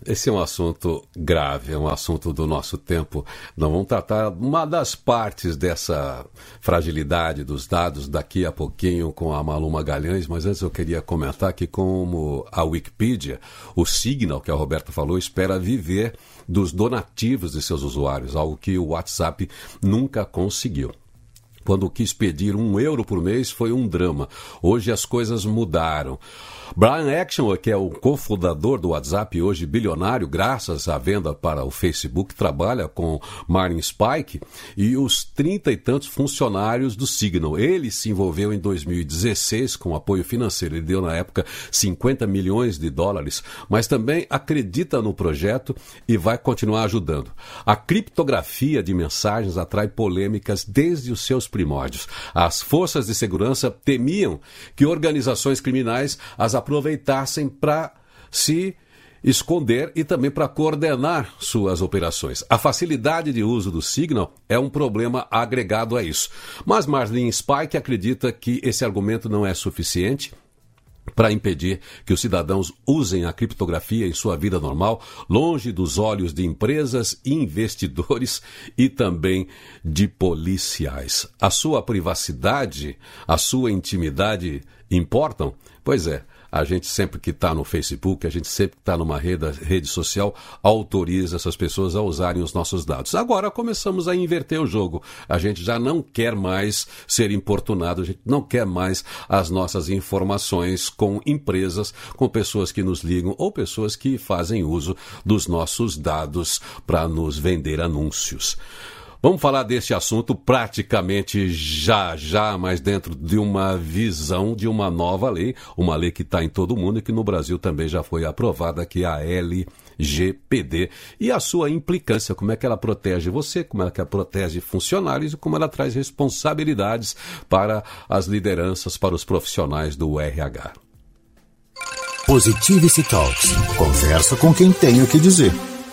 Esse é um assunto grave, é um assunto do nosso tempo. Nós vamos tratar uma das partes dessa fragilidade dos dados daqui a pouquinho com a Malu Magalhães, mas antes eu queria comentar que, como a Wikipedia, o Signal, que a Roberta falou, espera viver dos donativos de seus usuários, algo que o WhatsApp nunca conseguiu. Quando quis pedir €1 por mês foi um drama. Hoje as coisas mudaram. Brian Acton, que é o cofundador do WhatsApp, hoje bilionário, graças à venda para o Facebook, trabalha com Martin Spike e os 30 e tantos funcionários do Signal. Ele se envolveu em 2016 com apoio financeiro. Ele deu, na época, $50 milhões, mas também acredita no projeto e vai continuar ajudando. A criptografia de mensagens atrai polêmicas desde os seus primórdios. As forças de segurança temiam que organizações criminais as aproveitassem para se esconder e também para coordenar suas operações. A facilidade de uso do Signal é um problema agregado a isso. Mas Martin Spike acredita que esse argumento não é suficiente para impedir que os cidadãos usem a criptografia em sua vida normal, longe dos olhos de empresas, investidores e também de policiais. A sua privacidade, a sua intimidade importam? Pois é. A gente sempre que está no Facebook, a gente sempre que está numa rede social, autoriza essas pessoas a usarem os nossos dados. Agora começamos a inverter o jogo. A gente já não quer mais ser importunado, a gente não quer mais as nossas informações com empresas, com pessoas que nos ligam ou pessoas que fazem uso dos nossos dados para nos vender anúncios. Vamos falar deste assunto praticamente já, mas dentro de uma visão de uma nova lei, uma lei que está em todo o mundo e que no Brasil também já foi aprovada, que é a LGPD. E a sua implicância, como é que ela protege você, como é que ela protege funcionários e como ela traz responsabilidades para as lideranças, para os profissionais do RH. Positivity Talks. Conversa com quem tem o que dizer.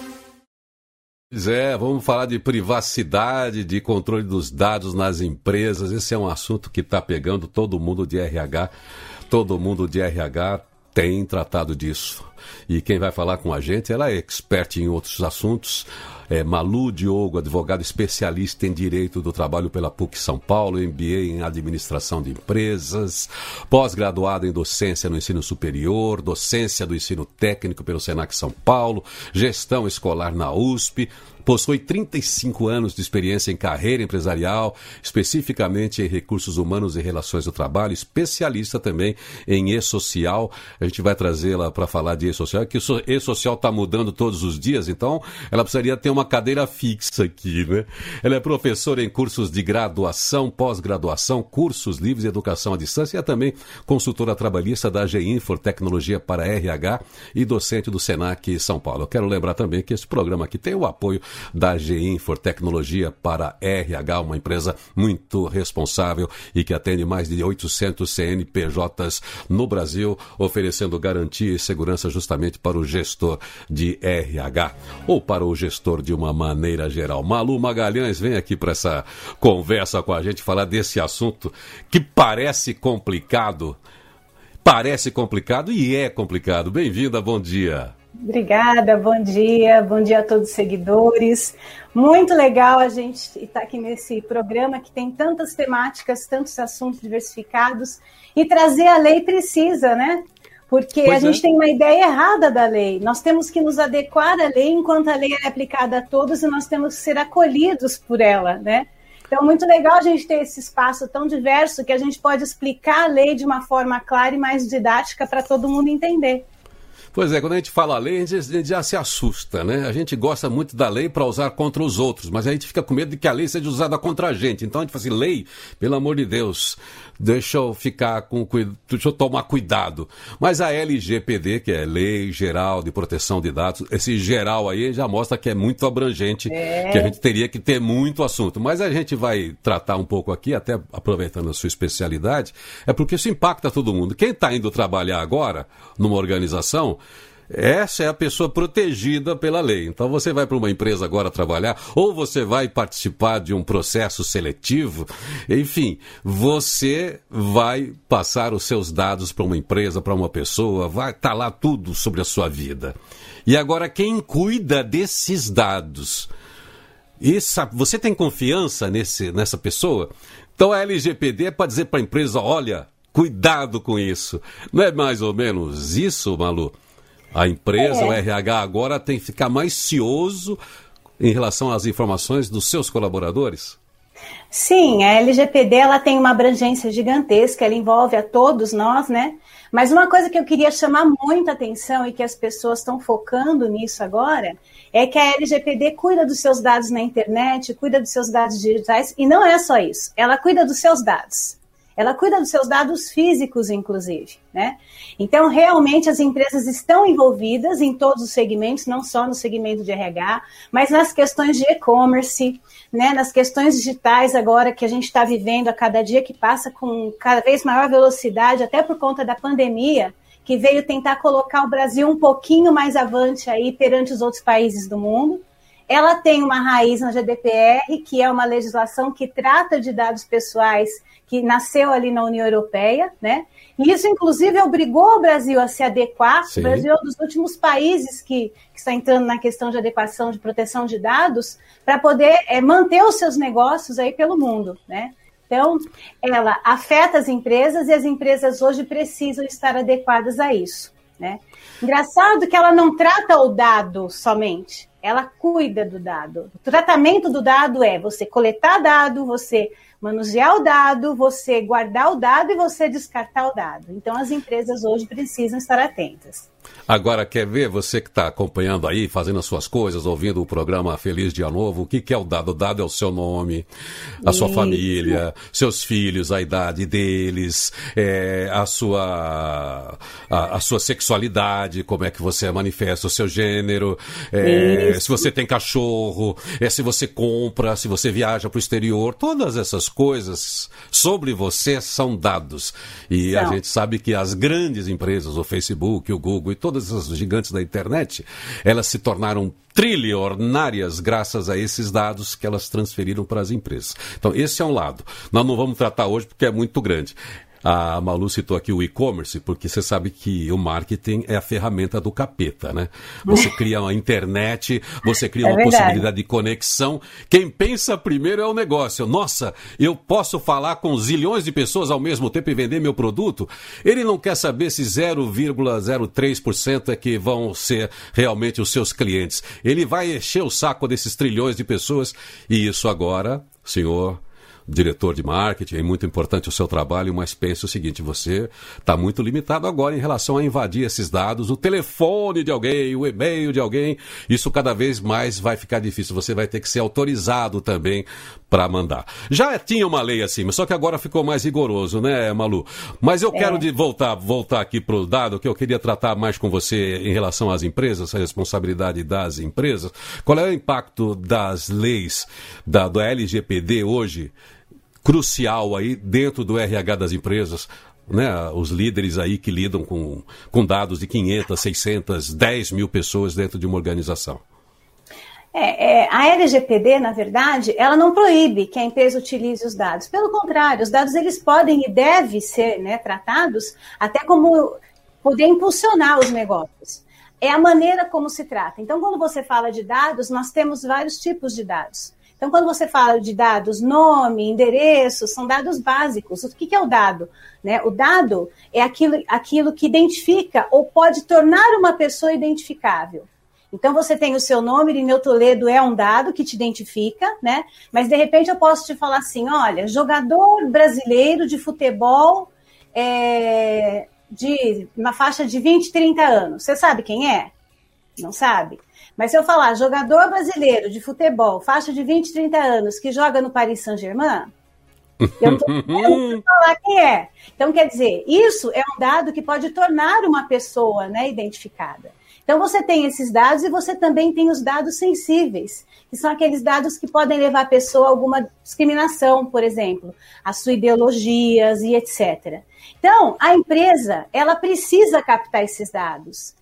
Pois é, vamos falar de privacidade, de controle dos dados nas empresas. Esse é um assunto que está pegando todo mundo de RH. Todo mundo de RH tem tratado disso. E quem vai falar com a gente, ela é expert em outros assuntos. É Malu Diogo, advogada especialista em Direito do Trabalho pela PUC São Paulo, MBA em Administração de Empresas, pós-graduada em Docência no Ensino Superior, Docência do Ensino Técnico pelo Senac São Paulo, Gestão Escolar na USP, possui 35 anos de experiência em carreira empresarial, especificamente em recursos humanos e relações do trabalho, especialista também em e-social. A gente vai trazê-la para falar de e-social, que o e-social está mudando todos os dias, então ela precisaria ter uma cadeira fixa aqui, né? Ela é professora em cursos de graduação, pós-graduação, cursos livres e educação à distância e é também consultora trabalhista da GEINFOR Tecnologia para RH e docente do Senac São Paulo. Eu quero lembrar também que esse programa aqui tem o apoio da GEINFOR Tecnologia para RH, uma empresa muito responsável e que atende mais de 800 CNPJs no Brasil, oferecendo garantia e segurança justamente para o gestor de RH ou para o gestor de uma maneira geral. Malu Magalhães, vem aqui para essa conversa com a gente, falar desse assunto que parece complicado e é complicado. Bem-vinda, bom dia. Obrigada, bom dia a todos os seguidores. Muito legal a gente estar aqui nesse programa que tem tantas temáticas, tantos assuntos diversificados e trazer a lei precisa, né? Porque a gente tem uma ideia errada da lei. Nós temos que nos adequar à lei enquanto a lei é aplicada a todos e nós temos que ser acolhidos por ela, né? Então, muito legal a gente ter esse espaço tão diverso que a gente pode explicar a lei de uma forma clara e mais didática para todo mundo entender. Pois é, quando a gente fala lei, a gente já se assusta, né? A gente gosta muito da lei para usar contra os outros, mas a gente fica com medo de que a lei seja usada contra a gente. Então a gente fala assim, lei, pelo amor de Deus, deixa eu tomar cuidado. Mas a LGPD, que é Lei Geral de Proteção de Dados, esse geral aí já mostra que é muito abrangente, que a gente teria que ter muito assunto. Mas a gente vai tratar um pouco aqui, até aproveitando a sua especialidade, é porque isso impacta todo mundo. Quem está indo trabalhar agora numa organização, essa é a pessoa protegida pela lei. Então você vai para uma empresa agora trabalhar, ou você vai participar de um processo seletivo, enfim, você vai passar os seus dados para uma empresa, para uma pessoa, vai estar lá tudo sobre a sua vida. E agora quem cuida desses dados? Você tem confiança nessa pessoa? Então a LGPD é para dizer para a empresa, olha, cuidado com isso. Não é mais ou menos isso, Malu? A empresa, o RH agora tem que ficar mais cioso em relação às informações dos seus colaboradores? Sim, a LGPD ela tem uma abrangência gigantesca, ela envolve a todos nós, né? Mas uma coisa que eu queria chamar muita atenção e que as pessoas estão focando nisso agora é que a LGPD cuida dos seus dados na internet, cuida dos seus dados digitais, e não é só isso, ela cuida dos seus dados. Ela cuida dos seus dados físicos, inclusive, né? Então, realmente, as empresas estão envolvidas em todos os segmentos, não só no segmento de RH, mas nas questões de e-commerce, né? Nas questões digitais agora que a gente está vivendo a cada dia, que passa com cada vez maior velocidade, até por conta da pandemia, que veio tentar colocar o Brasil um pouquinho mais avante aí perante os outros países do mundo. Ela tem uma raiz na GDPR, que é uma legislação que trata de dados pessoais, que nasceu ali na União Europeia, né? E isso, inclusive, obrigou o Brasil a se adequar. Sim. O Brasil é um dos últimos países que está entrando na questão de adequação de proteção de dados para poder manter os seus negócios aí pelo mundo, né? Então, ela afeta as empresas e as empresas hoje precisam estar adequadas a isso, né? Engraçado que ela não trata o dado somente, ela cuida do dado. O tratamento do dado é você coletar dado, você manusear o dado, você guardar o dado e você descartar o dado. Então, as empresas hoje precisam estar atentas. Agora, quer ver, você que está acompanhando aí, fazendo as suas coisas, ouvindo o programa Feliz Dia Novo, o que é o dado? O dado é o seu nome, a sua família, seus filhos, a idade deles, a sua sexualidade, como é que você manifesta o seu gênero, se você tem cachorro, se você compra, se você viaja para o exterior, todas essas coisas sobre você são dados. E a gente sabe que as grandes empresas, o Facebook, o Google e todas as gigantes da internet, elas se tornaram trilionárias graças a esses dados que elas transferiram para as empresas. Então, esse é um lado. Nós não vamos tratar hoje porque é muito grande. A Malu citou aqui o e-commerce, porque você sabe que o marketing é a ferramenta do capeta, né? Você cria uma internet, você cria uma possibilidade de conexão. Quem pensa primeiro é o negócio. Nossa, eu posso falar com zilhões de pessoas ao mesmo tempo e vender meu produto? Ele não quer saber se 0,03% é que vão ser realmente os seus clientes. Ele vai encher o saco desses trilhões de pessoas e isso agora, senhor diretor de marketing, é muito importante o seu trabalho, mas pense o seguinte, você está muito limitado agora em relação a invadir esses dados, o telefone de alguém, o e-mail de alguém, isso cada vez mais vai ficar difícil, você vai ter que ser autorizado também para mandar. Já tinha uma lei assim, só que agora ficou mais rigoroso, né, Malu? Mas eu quero voltar aqui para o dado, que eu queria tratar mais com você em relação às empresas, a responsabilidade das empresas. Qual é o impacto das leis do LGPD hoje, crucial aí dentro do RH das empresas, né? Os líderes aí que lidam com dados de 500, 600, 10 mil pessoas dentro de uma organização. A LGPD, na verdade, ela não proíbe que a empresa utilize os dados. Pelo contrário, os dados eles podem e devem ser, né, tratados até como poder impulsionar os negócios. É a maneira como se trata. Então, quando você fala de dados, nós temos vários tipos de dados. Então, quando você fala de dados, nome, endereço, são dados básicos. O que é o dado? Né? O dado é aquilo que identifica ou pode tornar uma pessoa identificável. Então, você tem o seu nome, Irineu Toledo é um dado que te identifica, né? Mas, de repente, eu posso te falar assim, olha, jogador brasileiro de futebol de uma faixa de 20, 30 anos. Você sabe quem é? Não sabe? Mas se eu falar jogador brasileiro de futebol, faixa de 20, 30 anos, que joga no Paris Saint-Germain, eu não vou falar quem é. Então, quer dizer, isso é um dado que pode tornar uma pessoa, né, identificada. Então, você tem esses dados e você também tem os dados sensíveis, que são aqueles dados que podem levar a pessoa a alguma discriminação, por exemplo, a sua ideologias e etc. Então, a empresa, ela precisa captar esses dados.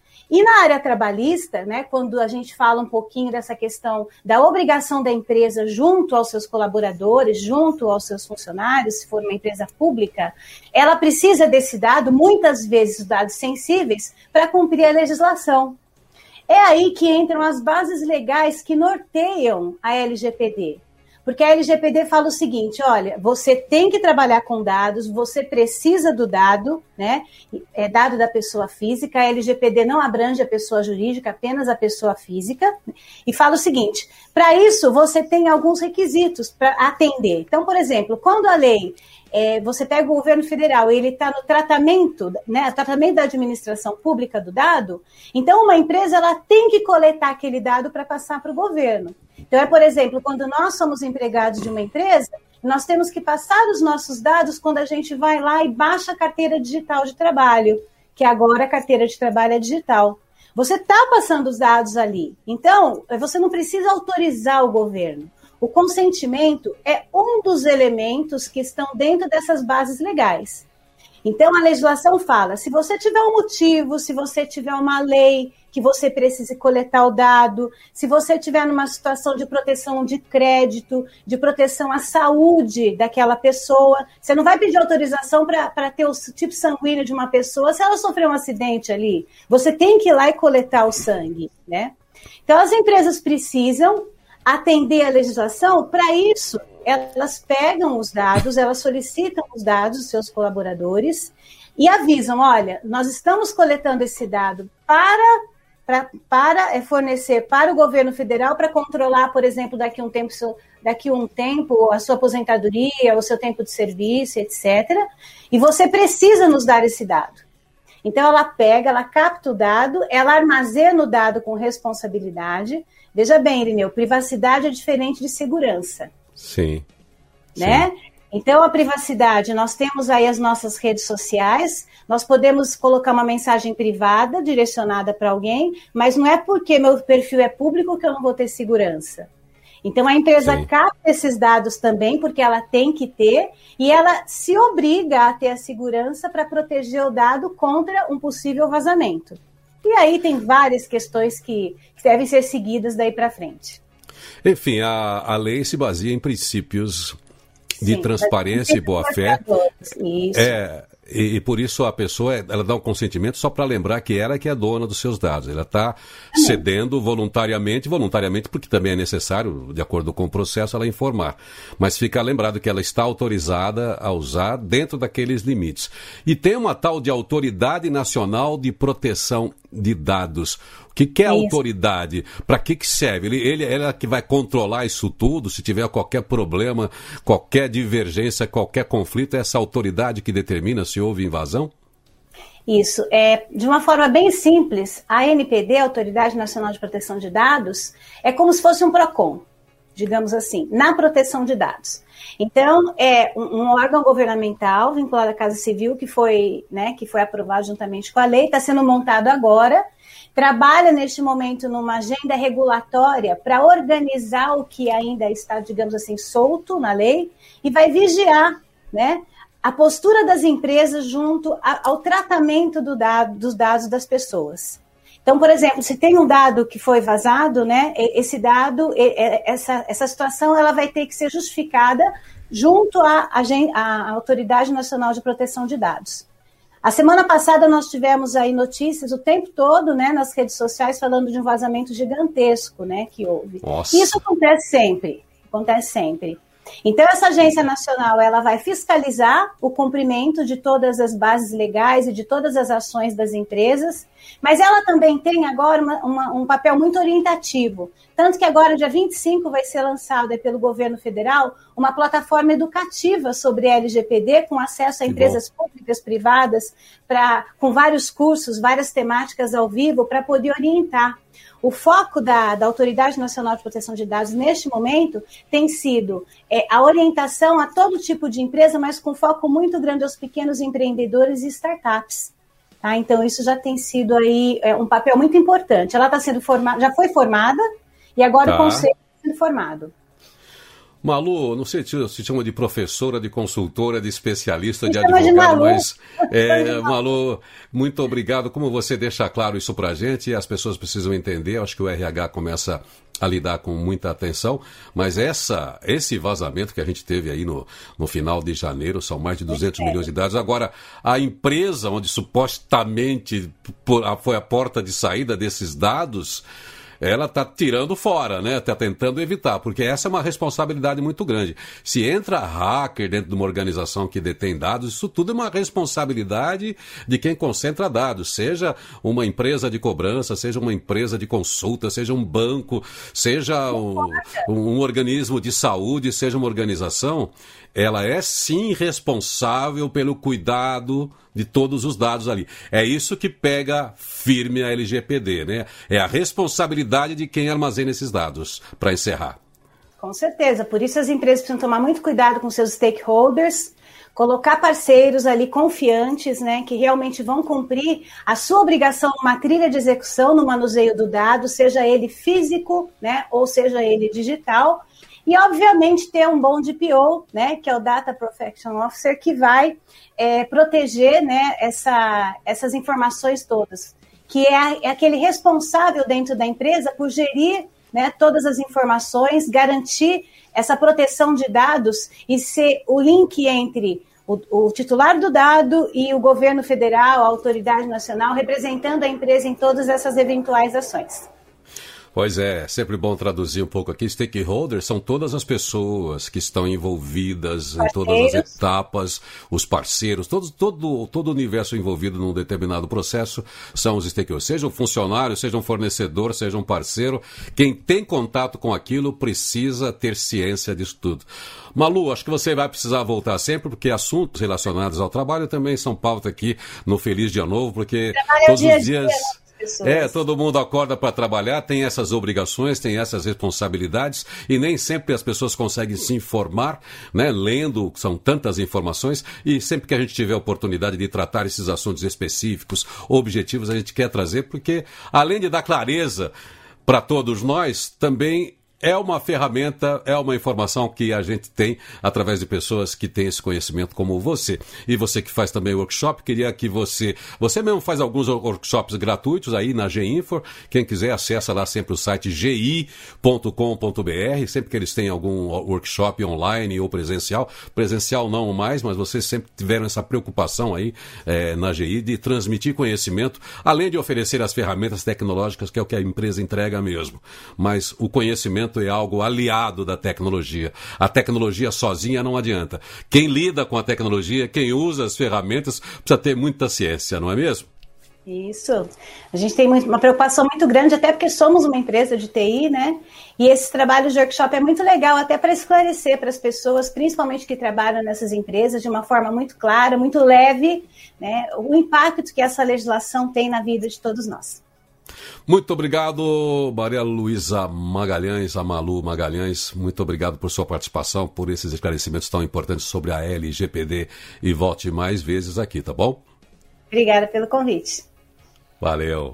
E na área trabalhista, né, quando a gente fala um pouquinho dessa questão da obrigação da empresa junto aos seus colaboradores, junto aos seus funcionários, se for uma empresa pública, ela precisa desse dado, muitas vezes dados sensíveis, para cumprir a legislação. É aí que entram as bases legais que norteiam a LGPD. Porque a LGPD fala o seguinte, olha, você tem que trabalhar com dados, você precisa do dado, né? É dado da pessoa física, a LGPD não abrange a pessoa jurídica, apenas a pessoa física, e fala o seguinte, para isso você tem alguns requisitos para atender. Então, por exemplo, quando a lei, você pega o governo federal e ele está no tratamento, né, tratamento da administração pública do dado, então uma empresa ela tem que coletar aquele dado para passar para o governo. Então, por exemplo, quando nós somos empregados de uma empresa, nós temos que passar os nossos dados quando a gente vai lá e baixa a carteira digital de trabalho, que agora a carteira de trabalho é digital. Você está passando os dados ali. Então, você não precisa autorizar o governo. O consentimento é um dos elementos que estão dentro dessas bases legais. Então, a legislação fala, se você tiver um motivo, se você tiver uma lei que você precise coletar o dado, se você tiver numa situação de proteção de crédito, de proteção à saúde daquela pessoa, você não vai pedir autorização para ter o tipo sanguíneo de uma pessoa se ela sofreu um acidente ali. Você tem que ir lá e coletar o sangue, né? Então, as empresas precisam atender a legislação. Para isso, elas pegam os dados, elas solicitam os dados dos seus colaboradores e avisam, olha, nós estamos coletando esse dado para fornecer para o governo federal para controlar, por exemplo, daqui a um tempo a sua aposentadoria, o seu tempo de serviço, etc. E você precisa nos dar esse dado. Então, ela pega, ela capta o dado, ela armazena o dado com responsabilidade. Veja bem, Irineu, privacidade é diferente de segurança. Sim. Né? Sim. Então, a privacidade, nós temos aí as nossas redes sociais, nós podemos colocar uma mensagem privada direcionada para alguém, mas não é porque meu perfil é público que eu não vou ter segurança. Então, a empresa Sim. capta esses dados também, porque ela tem que ter, e ela se obriga a ter a segurança para proteger o dado contra um possível vazamento. E aí tem várias questões que devem ser seguidas daí para frente. Enfim, a lei se baseia em princípios de transparência e boa-fé. Isso. E por isso a pessoa ela dá um consentimento só para lembrar que ela é que é dona dos seus dados. Ela está cedendo voluntariamente porque também é necessário, de acordo com o processo, ela informar. Mas fica lembrado que ela está autorizada a usar dentro daqueles limites. E tem uma tal de Autoridade Nacional de Proteção de Dados. O que é a autoridade? Para que serve? Ela que vai controlar isso tudo? Se tiver qualquer problema, qualquer divergência, qualquer conflito, é essa autoridade que determina se houve invasão? Isso. De uma forma bem simples, a ANPD, a Autoridade Nacional de Proteção de Dados, é como se fosse um PROCON, digamos assim, na proteção de dados. Então, é um órgão governamental vinculado à Casa Civil que foi aprovado juntamente com a lei, está sendo montado agora, trabalha neste momento numa agenda regulatória para organizar o que ainda está, digamos assim, solto na lei e vai vigiar, né, a postura das empresas junto ao tratamento dos dados das pessoas. Então, por exemplo, se tem um dado que foi vazado, né, esse dado, essa situação, ela vai ter que ser justificada junto à Autoridade Nacional de Proteção de Dados. A semana passada nós tivemos aí notícias o tempo todo, né, nas redes sociais falando de um vazamento gigantesco, né, que houve. Nossa. Isso acontece sempre. Então, essa agência nacional ela vai fiscalizar o cumprimento de todas as bases legais e de todas as ações das empresas, mas ela também tem agora um papel muito orientativo. Tanto que agora, dia 25, vai ser lançada pelo governo federal uma plataforma educativa sobre LGPD, com acesso a empresas públicas, privadas, com vários cursos, várias temáticas ao vivo, para poder orientar. O foco da Autoridade Nacional de Proteção de Dados, neste momento, tem sido a orientação a todo tipo de empresa, mas com foco muito grande aos pequenos empreendedores e startups. Tá? Então, isso já tem sido aí um papel muito importante. Ela está sendo formada, já foi formada, e agora o conselho está sendo formado. Malu, não sei se chama de professora, de consultora, de especialista, de advogado, mas Malu, muito obrigado. Como você deixa claro isso pra gente, as pessoas precisam entender, acho que o RH começa a lidar com muita atenção, mas esse vazamento que a gente teve aí no final de janeiro, são mais de 200 milhões de dados. Agora, a empresa onde supostamente foi a porta de saída desses dados, ela está tirando fora, né? Está tentando evitar, porque essa é uma responsabilidade muito grande. Se entra hacker dentro de uma organização que detém dados, isso tudo é uma responsabilidade de quem concentra dados, seja uma empresa de cobrança, seja uma empresa de consulta, seja um banco, seja um organismo de saúde, seja uma organização. Ela é sim responsável pelo cuidado de todos os dados ali. É isso que pega firme a LGPD, né? É a responsabilidade de quem armazena esses dados, para encerrar. Com certeza, por isso as empresas precisam tomar muito cuidado com seus stakeholders, colocar parceiros ali confiantes, né, que realmente vão cumprir a sua obrigação numa trilha de execução, no manuseio do dado, seja ele físico, né, ou seja ele digital. E, obviamente, ter um bom DPO, né, que é o Data Protection Officer, que vai proteger, né, essas informações todas, que é aquele responsável dentro da empresa por gerir, né, todas as informações, garantir essa proteção de dados e ser o link entre o titular do dado e o governo federal, a autoridade nacional, representando a empresa em todas essas eventuais ações. Pois é, sempre bom traduzir um pouco aqui. Stakeholders são todas as pessoas que estão envolvidas em todas as etapas, os parceiros, todo o universo envolvido num determinado processo são os stakeholders. Seja um funcionário, seja um fornecedor, seja um parceiro, quem tem contato com aquilo precisa ter ciência disso tudo. Malu, acho que você vai precisar voltar sempre, porque assuntos relacionados ao trabalho também são pauta aqui no Feliz Dia Novo, porque todos os dias... todo mundo acorda para trabalhar, tem essas obrigações, tem essas responsabilidades e nem sempre as pessoas conseguem se informar, né, lendo, são tantas informações, e sempre que a gente tiver a oportunidade de tratar esses assuntos específicos, objetivos, a gente quer trazer, porque além de dar clareza para todos nós, também é uma ferramenta, é uma informação que a gente tem através de pessoas que têm esse conhecimento como você. E você que faz também workshop, queria que você mesmo faz alguns workshops gratuitos aí na G-Info. Quem quiser acessa lá sempre o site gi.com.br, sempre que eles têm algum workshop online ou presencial não mais, mas vocês sempre tiveram essa preocupação aí na GI de transmitir conhecimento, além de oferecer as ferramentas tecnológicas, que é o que a empresa entrega mesmo. Mas o conhecimento é algo aliado da tecnologia. A tecnologia sozinha não adianta. Quem lida com a tecnologia, quem usa as ferramentas, precisa ter muita ciência, não é mesmo? Isso. A gente tem uma preocupação muito grande, até porque somos uma empresa de TI, né? E esse trabalho de workshop é muito legal, até para esclarecer para as pessoas, principalmente que trabalham nessas empresas, de uma forma muito clara, muito leve, né? O impacto que essa legislação tem na vida de todos nós. Muito obrigado, Maria Luísa Magalhães, a Malu Magalhães, muito obrigado por sua participação, por esses esclarecimentos tão importantes sobre a LGPD, e volte mais vezes aqui, tá bom? Obrigada pelo convite. Valeu.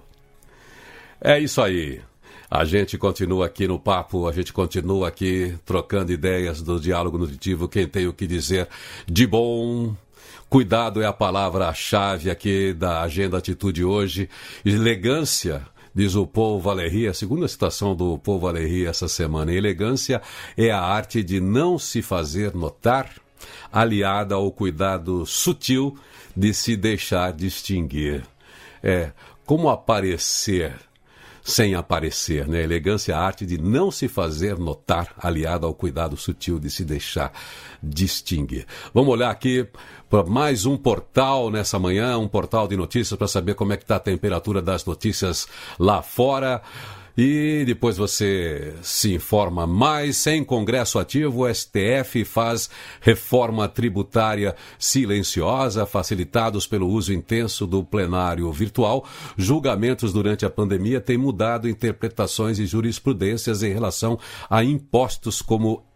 É isso aí. A gente continua aqui no papo, a gente continua aqui trocando ideias do diálogo nutritivo, quem tem o que dizer de bom. Cuidado é a palavra-chave aqui da Agenda Atitude hoje. Elegância, diz o Paul Valéry, a segunda citação do Paul Valéry essa semana. Elegância é a arte de não se fazer notar, aliada ao cuidado sutil de se deixar distinguir. Como aparecer sem aparecer, né? Elegância é a arte de não se fazer notar, aliada ao cuidado sutil de se deixar distinguir. Vamos olhar aqui para mais um portal nessa manhã, um portal de notícias, para saber como é que está a temperatura das notícias lá fora. E depois você se informa mais. Sem Congresso ativo, o STF faz reforma tributária silenciosa, facilitados pelo uso intenso do plenário virtual. Julgamentos durante a pandemia têm mudado interpretações e jurisprudências em relação a impostos como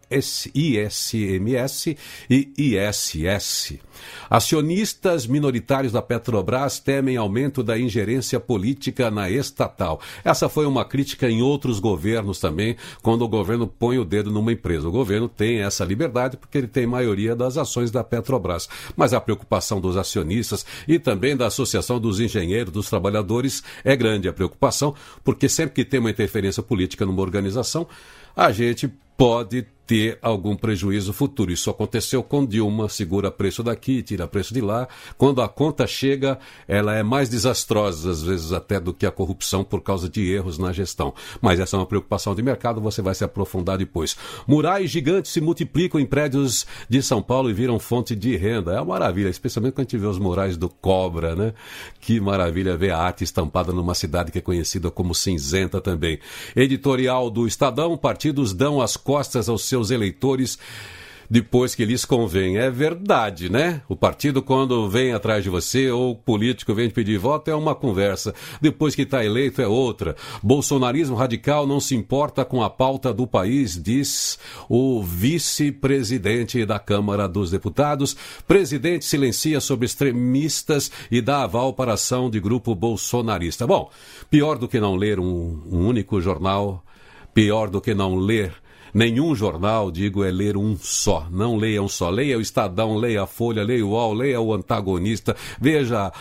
ICMS e ISS. Acionistas minoritários da Petrobras temem aumento da ingerência política na estatal. Essa foi uma crítica em outros governos também, quando o governo põe o dedo numa empresa. O governo tem essa liberdade porque ele tem maioria das ações da Petrobras. Mas a preocupação dos acionistas e também da Associação dos Engenheiros, dos Trabalhadores, é grande a preocupação, porque sempre que tem uma interferência política numa organização, a gente pode ter algum prejuízo futuro. Isso aconteceu com Dilma, segura preço daqui, tira preço de lá. Quando a conta chega, ela é mais desastrosa, às vezes até do que a corrupção por causa de erros na gestão. Mas essa é uma preocupação de mercado, você vai se aprofundar depois. Murais gigantes se multiplicam em prédios de São Paulo e viram fonte de renda. É uma maravilha, especialmente quando a gente vê os murais do Cobra, né? Que maravilha ver a arte estampada numa cidade que é conhecida como cinzenta também. Editorial do Estadão: partidos dão as costas aos seus eleitores depois que lhes convém. É verdade, né? O partido, quando vem atrás de você, ou o político vem te pedir voto, é uma conversa. Depois que está eleito, é outra. Bolsonarismo radical não se importa com a pauta do país, diz o vice-presidente da Câmara dos Deputados. Presidente silencia sobre extremistas e dá aval para ação de grupo bolsonarista. Bom, pior do que não ler um único jornal, pior do que não ler nenhum jornal, digo, é ler um só. Não leia um só. Leia o Estadão, leia a Folha, leia o UOL, leia o Antagonista, veja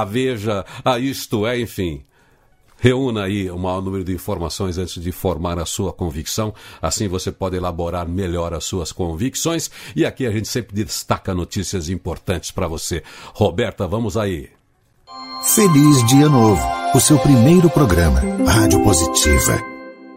a Isto É, enfim. Reúna aí o maior número de informações antes de formar a sua convicção. Assim você pode elaborar melhor as suas convicções. E aqui a gente sempre destaca notícias importantes para você. Roberta, vamos aí. Feliz Dia Novo, o seu primeiro programa, Rádio Positiva.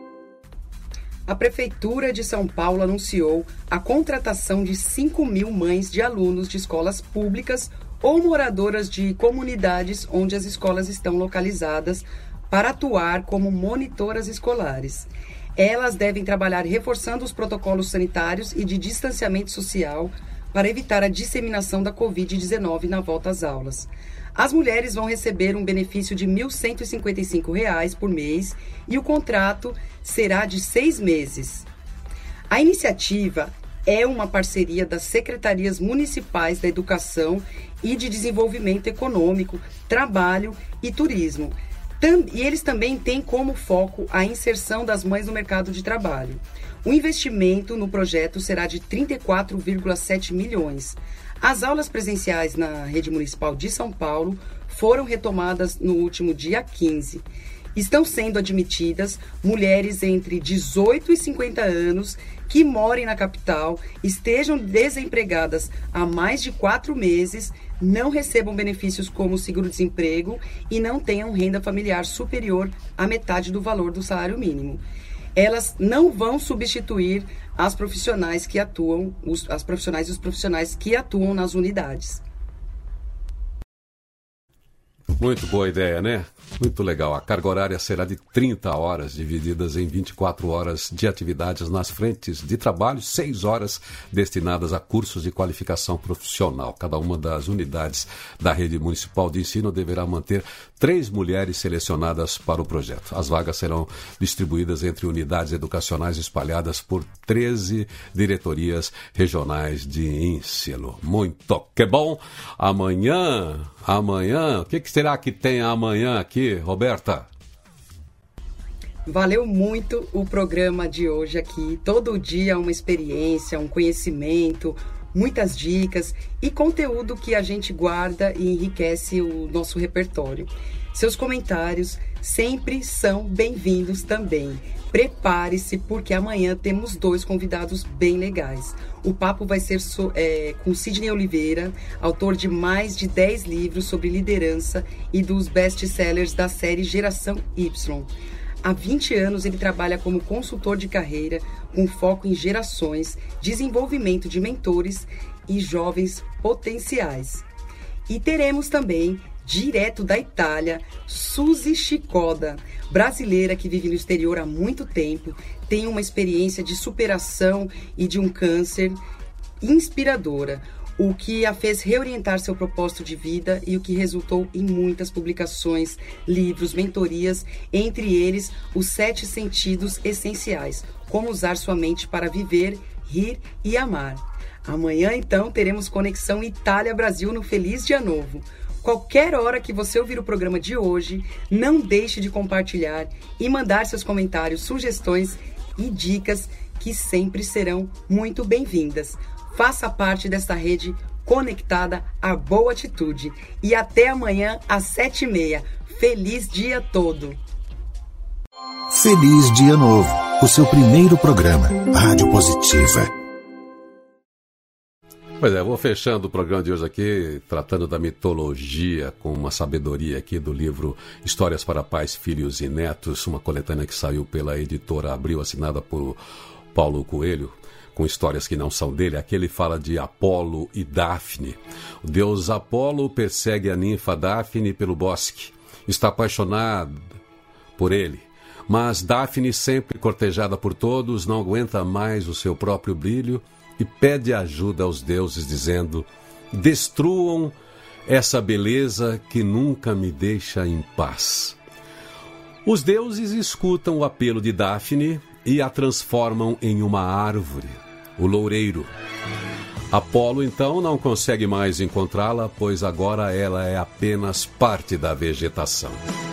A Prefeitura de São Paulo anunciou a contratação de 5.000 mães de alunos de escolas públicas ou moradoras de comunidades onde as escolas estão localizadas para atuar como monitoras escolares. Elas devem trabalhar reforçando os protocolos sanitários e de distanciamento social para evitar a disseminação da Covid-19 na volta às aulas. As mulheres vão receber um benefício de R$ 1.155 por mês e o contrato será de 6 meses. A iniciativa é uma parceria das Secretarias Municipais da Educação e de Desenvolvimento Econômico, Trabalho e Turismo. E eles também têm como foco a inserção das mães no mercado de trabalho. O investimento no projeto será de 34,7 milhões. As aulas presenciais na rede municipal de São Paulo foram retomadas no último dia 15. Estão sendo admitidas mulheres entre 18 e 50 anos que morem na capital, estejam desempregadas há mais de 4 meses, não recebam benefícios como seguro-desemprego e não tenham renda familiar superior à metade do valor do salário mínimo. Elas não vão substituir as profissionais que atuam, as profissionais e os profissionais que atuam nas unidades. Muito boa ideia, né? Muito legal. A carga horária será de 30 horas, divididas em 24 horas de atividades nas frentes de trabalho, 6 horas destinadas a cursos de qualificação profissional. Cada uma das unidades da rede municipal de ensino deverá manter 3 mulheres selecionadas para o projeto. As vagas serão distribuídas entre unidades educacionais espalhadas por 13 diretorias regionais de ensino. Muito que bom! Amanhã, o que será que tem amanhã aqui, Roberta? Valeu muito o programa de hoje aqui. Todo dia uma experiência, um conhecimento, muitas dicas e conteúdo que a gente guarda e enriquece o nosso repertório. Seus comentários sempre são bem-vindos também. Prepare-se, porque amanhã temos 2 convidados bem legais. O papo vai ser com Sidney Oliveira, autor de mais de 10 livros sobre liderança e dos best-sellers da série Geração Y. Há 20 anos ele trabalha como consultor de carreira com foco em gerações, desenvolvimento de mentores e jovens potenciais. E teremos também, direto da Itália, Suzy Chicoda, brasileira que vive no exterior há muito tempo, tem uma experiência de superação e de um câncer inspiradora, o que a fez reorientar seu propósito de vida e o que resultou em muitas publicações, livros, mentorias, entre eles os 7 sentidos essenciais, como usar sua mente para viver rir e amar. Amanhã, então, teremos Conexão Itália-Brasil no Feliz Dia Novo. Qualquer hora que você ouvir o programa de hoje, não deixe de compartilhar e mandar seus comentários, sugestões e dicas que sempre serão muito bem-vindas. Faça parte desta rede conectada à boa atitude. E até amanhã às 7h30. Feliz dia todo! Feliz Dia Novo, o seu primeiro programa, Rádio Positiva. Pois é, vou fechando o programa de hoje aqui, tratando da mitologia, com uma sabedoria aqui do livro Histórias para Pais, Filhos e Netos, uma coletânea que saiu pela editora Abril, assinada por Paulo Coelho, com histórias que não são dele. Aqui ele fala de Apolo e Dáfne. O deus Apolo persegue a ninfa Dáfne pelo bosque. Está apaixonado por ele. Mas Dáfne, sempre cortejada por todos, não aguenta mais o seu próprio brilho e pede ajuda aos deuses, dizendo: destruam essa beleza que nunca me deixa em paz. Os deuses escutam o apelo de Dáfne e a transformam em uma árvore, o loureiro. Apolo, então, não consegue mais encontrá-la, pois agora ela é apenas parte da vegetação.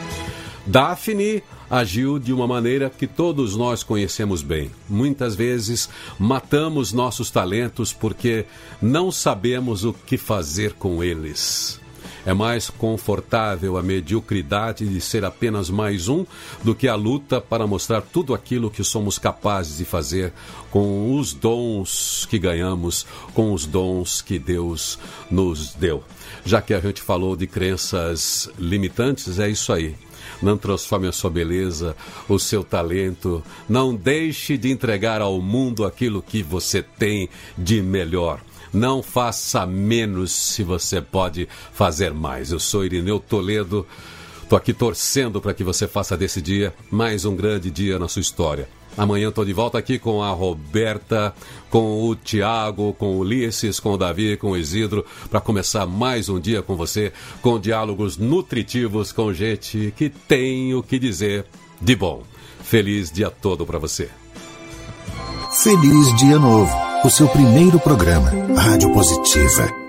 Dáfne agiu de uma maneira que todos nós conhecemos bem. Muitas vezes matamos nossos talentos porque não sabemos o que fazer com eles. É mais confortável a mediocridade de ser apenas mais um do que a luta para mostrar tudo aquilo que somos capazes de fazer com os dons que ganhamos, com os dons que Deus nos deu. Já que a gente falou de crenças limitantes, é isso aí. Não transforme a sua beleza, o seu talento. Não deixe de entregar ao mundo aquilo que você tem de melhor. Não faça menos se você pode fazer mais. Eu sou Irineu Toledo. Estou aqui torcendo para que você faça desse dia mais um grande dia na sua história. Amanhã estou de volta aqui com a Roberta, com o Tiago, com o Ulisses, com o Davi, com o Isidro, para começar mais um dia com você, com diálogos nutritivos, com gente que tem o que dizer de bom. Feliz dia todo para você. Feliz Dia Novo, o seu primeiro programa, Rádio Positiva.